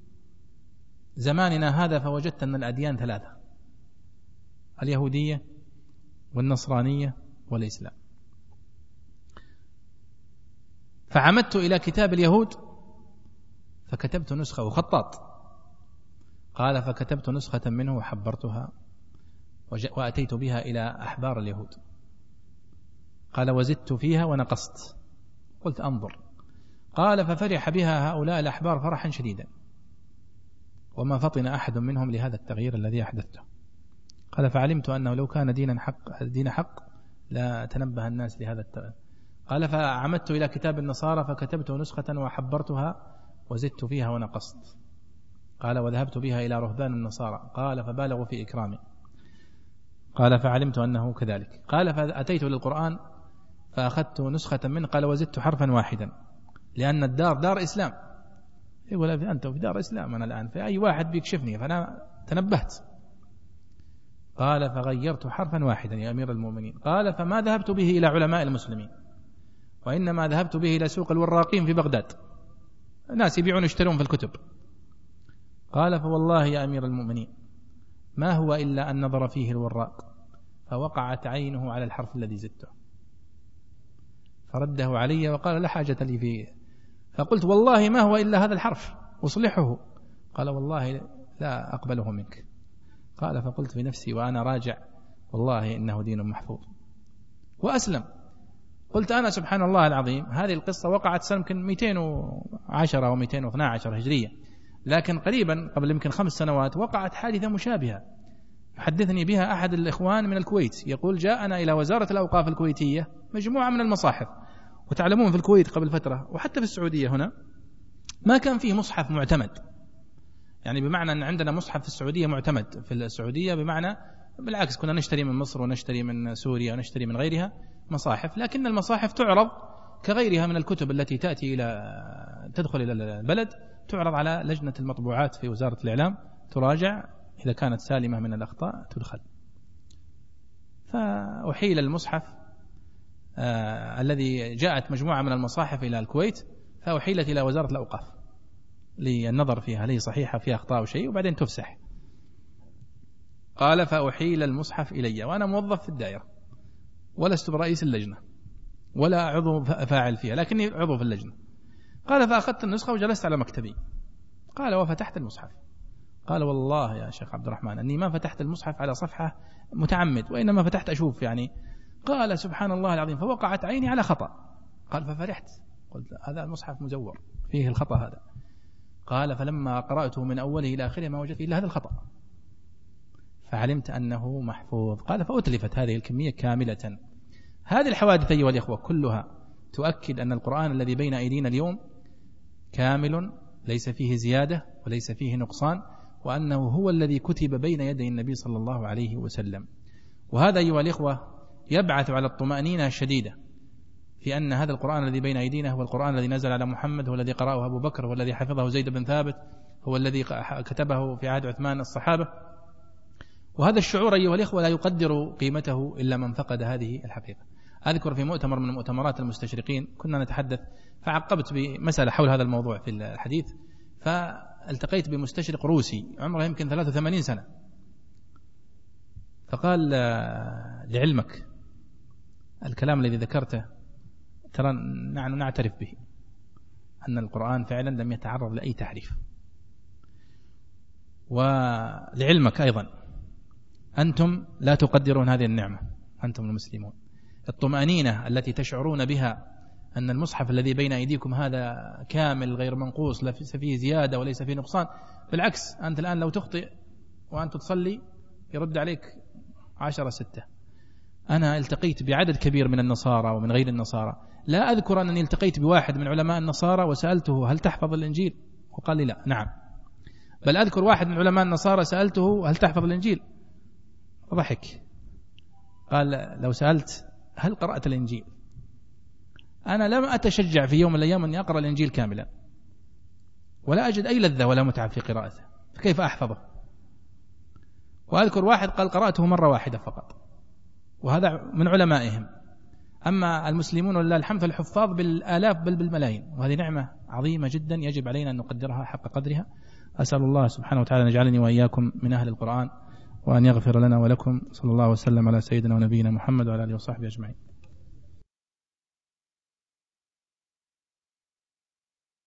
زماننا هذا فوجدت أن الأديان ثلاثة، اليهودية والنصرانية والإسلام، فعمدت إلى كتاب اليهود فكتبت نسخة وخطاط، قال فكتبت نسخة منه وحبرتها وأتيت بها إلى أحبار اليهود، قال وزدت فيها ونقصت، قلت أنظر، قال ففرح بها هؤلاء الأحبار فرحا شديدا وما فطن أحد منهم لهذا التغيير الذي أحدثته. قال فعلمت أنه لو كان دين حق لا تنبه الناس لهذا التغيير. قال فعمدت إلى كتاب النصارى فكتبت نسخة وحبرتها وزدت فيها ونقصت، قال وذهبت بها إلى رهبان النصارى، قال فبالغوا في إكرامي، قال فعلمت أنه كذلك. قال فأتيت للقرآن فأخذت نسخة منه، قال وزدت حرفا واحدا لأن الدار دار إسلام، يقول أنت في دار إسلام أنا الآن، فأي واحد بيكشفني، فأنا تنبهت. قال فغيرت حرفا واحدا يا أمير المؤمنين. قال فما ذهبت به إلى علماء المسلمين، وإنما ذهبت به إلى سوق الوراقين في بغداد، الناس يبيعون يشترون في الكتب. قال فوالله يا أمير المؤمنين ما هو إلا أن نظر فيه الوراق فوقعت عينه على الحرف الذي زدته، فرده علي وقال لا حاجة لي فيه. فقلت والله ما هو إلا هذا الحرف أصلحه. قال والله لا أقبله منك. قال فقلت في نفسي وأنا راجع والله إنه دين محفوظ وأسلم. قلت أنا سبحان الله العظيم هذه القصة وقعت سنة يمكن 210 أو 212 هجرية، لكن قريبا قبل يمكن 5 سنوات وقعت حادثة مشابهة حدثني بها أحد الإخوان من الكويت، يقول جاءنا إلى وزارة الأوقاف الكويتية مجموعة من المصاحف، وتعلمون في الكويت قبل فترة وحتى في السعودية هنا ما كان فيه مصحف معتمد، يعني بمعنى أن عندنا مصحف في السعودية معتمد في السعودية، بمعنى بالعكس كنا نشتري من مصر ونشتري من سوريا ونشتري من غيرها مصاحف، لكن المصاحف تعرض كغيرها من الكتب التي تأتي تدخل إلى البلد، تعرض على لجنة المطبوعات في وزارة الإعلام تراجع، إذا كانت سالمة من الأخطاء تدخل. فأحيل المصحف الذي جاءت مجموعة من المصاحف إلى الكويت فأحيلت إلى وزارة الأوقاف للنظر فيها هل هي صحيحة فيها أخطاء أو شيء وبعدين تفسح. قال فأحيل المصحف إلي وأنا موظف في الدائرة ولست برئيس اللجنة ولا عضو فاعل فيها، لكني عضو في اللجنة. قال فأخذت النسخة وجلست على مكتبي. قال وفتحت المصحف. قال والله يا شيخ عبد الرحمن أني ما فتحت المصحف على صفحة متعمد، وإنما فتحت أشوف يعني. قال سبحان الله العظيم فوقعت عيني على خطأ. قال ففرحت قلت هذا المصحف مزور فيه الخطأ هذا. قال فلما قرأته من أوله إلى آخره ما وجدت إلا هذا الخطأ فعلمت أنه محفوظ. قال فأتلفت هذه الكمية كاملة. هذه الحوادث أيها الإخوة كلها تؤكد أن القرآن الذي بين أيدينا اليوم كامل ليس فيه زيادة وليس فيه نقصان، وأنه هو الذي كتب بين يدي النبي صلى الله عليه وسلم. وهذا أيها الإخوة يبعث على الطمأنينة الشديدة في أن هذا القرآن الذي بين أيدينا هو القرآن الذي نزل على محمد، هو الذي قرأه أبو بكر، هو الذي حفظه زيد بن ثابت، هو الذي كتبه في عهد عثمان الصحابة. وهذا الشعور أيها الإخوة لا يقدر قيمته إلا من فقد هذه الحقيقة. أذكر في مؤتمر من مؤتمرات المستشرقين كنا نتحدث، فعقبت بمسألة حول هذا الموضوع في الحديث، فالتقيت بمستشرق روسي عمره يمكن 83 سنة، فقال لعلمك الكلام الذي ذكرته ترى نحن نعترف به أن القرآن فعلا لم يتعرض لأي تحريف، ولعلمك أيضا أنتم لا تقدرون هذه النعمة، أنتم المسلمون، الطمأنينة التي تشعرون بها أن المصحف الذي بين أيديكم هذا كامل غير منقوص، ليس فيه زيادة وليس فيه نقصان، بالعكس أنت الآن لو تخطئ وأنت تصلي يرد عليك 10-6. أنا التقيت بعدد كبير من النصارى ومن غير النصارى، لا أذكر أنني التقيت بواحد من علماء النصارى وسألته هل تحفظ الإنجيل؟ وقال لي لا. نعم. بل أذكر واحد من علماء النصارى سألته هل تحفظ الإنجيل؟ ضحك، قال لو سألت هل قرأت الإنجيل؟ أنا لم أتشجع في يوم من الأيام أن أقرأ الإنجيل كاملا، ولا أجد أي لذة ولا متعة في قراءته، فكيف أحفظه؟ وأذكر واحد قال قرأته مرة واحدة فقط، وهذا من علمائهم. أما المسلمون ولله الحمد الحفاظ بالآلاف بل بالملايين، وهذه نعمة عظيمة جدا يجب علينا أن نقدرها حق قدرها. أسأل الله سبحانه وتعالى أن يجعلني وإياكم من أهل القرآن، وأن يغفر لنا ولكم. صلى الله وسلم على سيدنا ونبينا محمد وعلى آله وصحبه أجمعين.